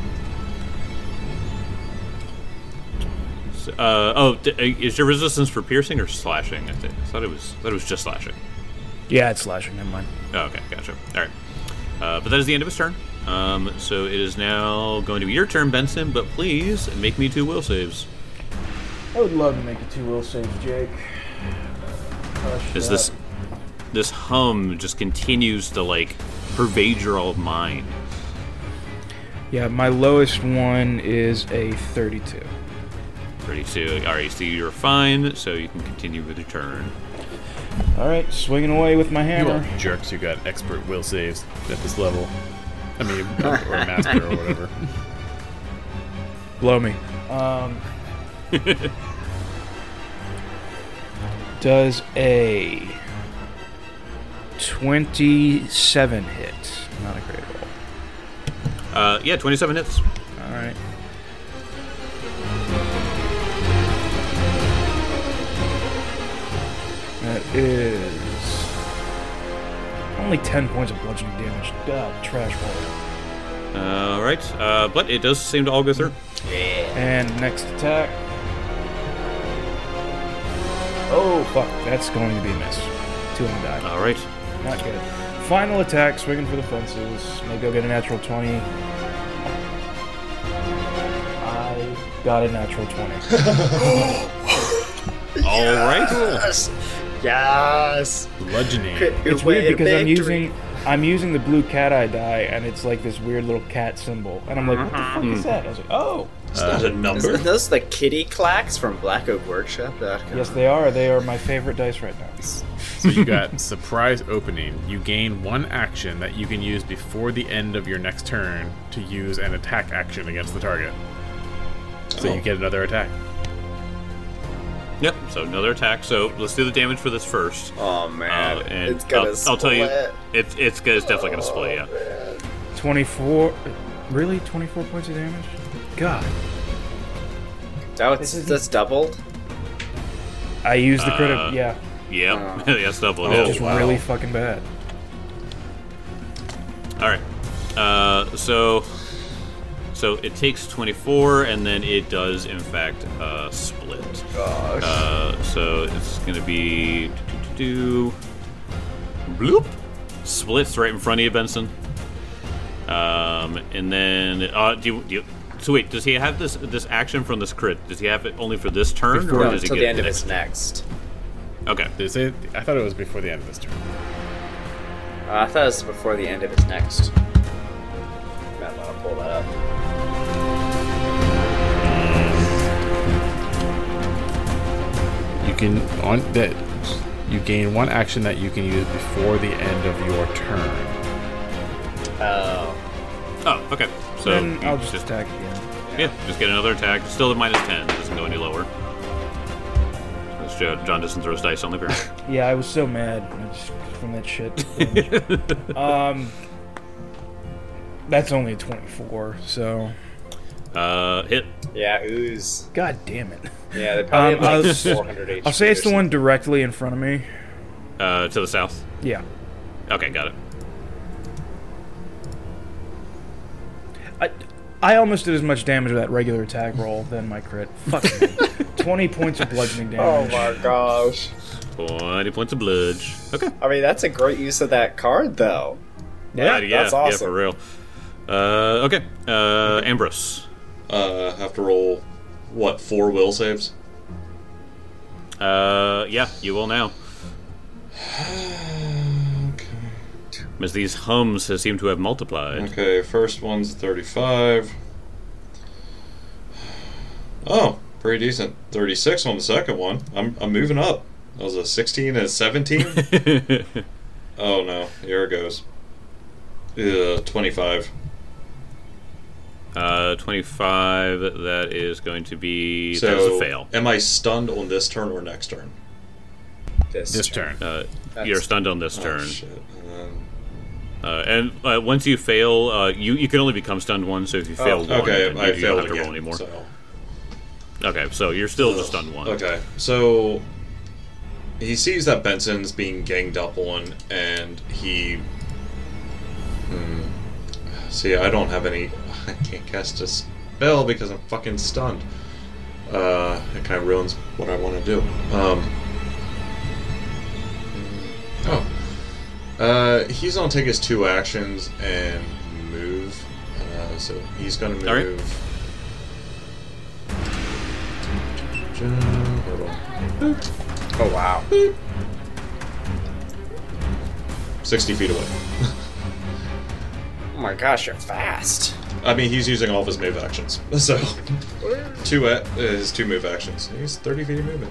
Speaker 1: Is your resistance for piercing or slashing? I thought it was just slashing.
Speaker 2: Yeah, it's slashing. Never mind.
Speaker 1: Oh, okay, gotcha. All right, but that is the end of his turn. So it is now going to be your turn, Benson. But please make me 2 will saves.
Speaker 2: I would love to make a 2 will saves, Jake.
Speaker 1: Is this hum just continues to like pervade your old mind?
Speaker 2: Yeah, my lowest one is a 32.
Speaker 1: 32. All right, so you're fine. So you can continue with your turn.
Speaker 2: All right, swinging away with my
Speaker 3: You
Speaker 2: hammer.
Speaker 3: all jerks who got expert will saves at this level. I mean, or master or whatever.
Speaker 2: Blow me. Does a 27 hit? Not a great roll.
Speaker 1: Yeah, 27 hits.
Speaker 2: All right. That is only 10 points of bludgeoning damage. God, trash roll.
Speaker 1: All right, but it does seem to all go through.
Speaker 2: And next attack. Oh, fuck. That's going to be a miss. 2 on the die.
Speaker 1: All right.
Speaker 2: Not good. Final attack, swinging for the fences. May go get a natural 20. I got a natural 20.
Speaker 1: All right.
Speaker 5: Yes.
Speaker 3: Bludgeoning.
Speaker 2: It's weird because I'm using the blue cat eye die, and it's like this weird little cat symbol. And I'm like, what the fuck is that? I was like, oh.
Speaker 4: Is that a number?
Speaker 5: Isn't those the kitty clacks from Black Oak Workshop?
Speaker 2: Yes, they are. They are my favorite dice right now.
Speaker 3: So you got surprise opening. You gain 1 action that you can use before the end of your next turn to use an attack action against the target. So you get another attack.
Speaker 1: Yep. So another attack. So let's do the damage for this first.
Speaker 5: Oh man,
Speaker 1: And
Speaker 5: it's gonna
Speaker 1: I'll tell you,
Speaker 5: split.
Speaker 1: it's definitely gonna split. Yeah.
Speaker 2: 24. Really? 24 points of damage? God.
Speaker 5: That's doubled.
Speaker 2: I used the crit. Yeah.
Speaker 1: Yep. That's double.
Speaker 2: Just really fucking bad.
Speaker 1: All right. So it takes 24, and then it does in fact split.
Speaker 5: Gosh.
Speaker 1: So it's gonna be bloop, splits right in front of you, Benson. And then so wait, does he have this action from this crit? Does he have it only for this turn, or does he
Speaker 5: Until
Speaker 1: get
Speaker 5: the end of
Speaker 1: next?
Speaker 5: his next.
Speaker 1: Okay.
Speaker 3: Did it say, I thought it was before the end of this turn.
Speaker 5: I thought it was before the end of his next. Might want to pull that up.
Speaker 3: You can on that. You gain 1 action that you can use before the end of your turn.
Speaker 5: Oh.
Speaker 1: Oh, okay. So
Speaker 2: Then I'll
Speaker 1: you
Speaker 2: just attack again.
Speaker 1: Yeah, just get another attack. Still at -10. It doesn't go any lower. John doesn't throw his dice on the ground.
Speaker 2: Yeah, I was so mad from that shit. That's only a 24, so.
Speaker 1: Hit.
Speaker 5: Yeah, ooze.
Speaker 2: God damn it.
Speaker 5: Yeah, they probably have like
Speaker 2: I'll
Speaker 5: 400 HP.
Speaker 2: I'll say it's
Speaker 5: or
Speaker 2: the one directly in front of me.
Speaker 1: To the south.
Speaker 2: Yeah.
Speaker 1: Okay, got it.
Speaker 2: I almost did as much damage with that regular attack roll than my crit. Fuck me. 20 points of bludgeoning
Speaker 5: Oh
Speaker 2: damage.
Speaker 5: my gosh.
Speaker 1: 20 points of bludge. Okay.
Speaker 5: I mean, that's a great use of that card, though.
Speaker 2: Yeah,
Speaker 5: that's awesome.
Speaker 1: Yeah, for real. Okay. Ambrose.
Speaker 4: Have to roll, what, 4 will saves?
Speaker 1: Yeah, you will now. As these hums seem to have multiplied.
Speaker 4: Okay, first one's 35. Oh, pretty decent. 36 on the second one. I'm moving up. That was a 16 and a 17. Oh no, here it goes. 25.
Speaker 1: 25, that is going to be... that is
Speaker 4: So,
Speaker 1: a fail.
Speaker 4: am I stunned on this turn or next turn?
Speaker 3: This turn.
Speaker 1: You're stunned on this
Speaker 4: Oh,
Speaker 1: turn.
Speaker 4: shit. And then
Speaker 1: And once you fail, you can only become stunned once. So if you fail one,
Speaker 4: okay,
Speaker 1: then
Speaker 4: I
Speaker 1: you don't
Speaker 4: failed
Speaker 1: have to
Speaker 4: again.
Speaker 1: roll anymore.
Speaker 4: So.
Speaker 1: Okay, so you're still just stunned one.
Speaker 4: Okay, so he sees that Benson's being ganged up on, and he. See, I don't have any. I can't cast a spell because I'm fucking stunned. It kind of ruins what I want to do. He's gonna take his 2 actions and move. So he's gonna move.
Speaker 1: All right.
Speaker 4: Hold on.
Speaker 5: Oh wow.
Speaker 4: 60 feet away.
Speaker 5: Oh my gosh, you're fast.
Speaker 4: I mean, he's using all of his move actions. So, his 2 move actions. He's 30 feet of movement.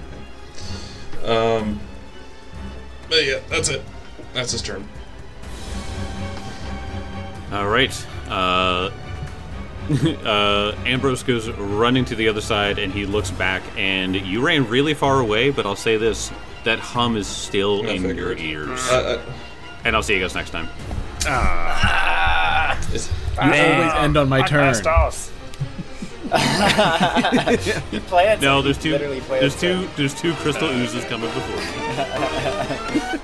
Speaker 4: But yeah, that's it. That's his turn.
Speaker 1: All right. Ambrose goes running to the other side, and he looks back, and you ran really far away, but I'll say this, that hum is still in your ears. And I'll see you guys next time.
Speaker 3: You always end on my turn.
Speaker 5: He planned.
Speaker 1: No, there's two
Speaker 5: Literally planned
Speaker 1: there's two crystal oozes coming before you.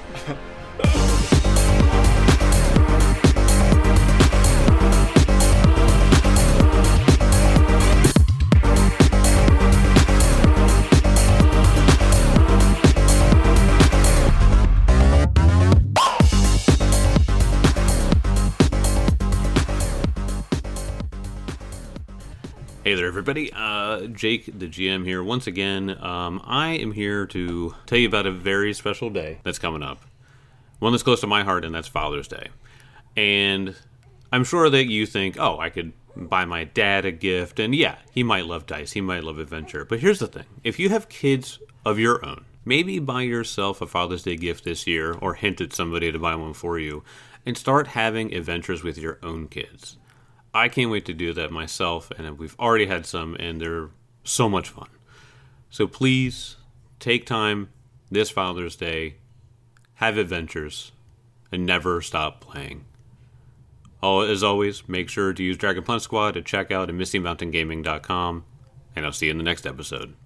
Speaker 1: Hey there, everybody. Jake, the GM here once again. I am here to tell you about a very special day that's coming up. One that's close to my heart, and that's Father's Day. And I'm sure that you think, oh, I could buy my dad a gift, and yeah, he might love dice, he might love adventure. But here's the thing. If you have kids of your own, maybe buy yourself a Father's Day gift this year, or hint at somebody to buy one for you, and start having adventures with your own kids. I can't wait to do that myself, and we've already had some, and they're so much fun. So please, take time this Father's Day, have adventures, and never stop playing. As always, make sure to use Dragon Punch Squad at checkout at MistyMountainGaming.com, and I'll see you in the next episode.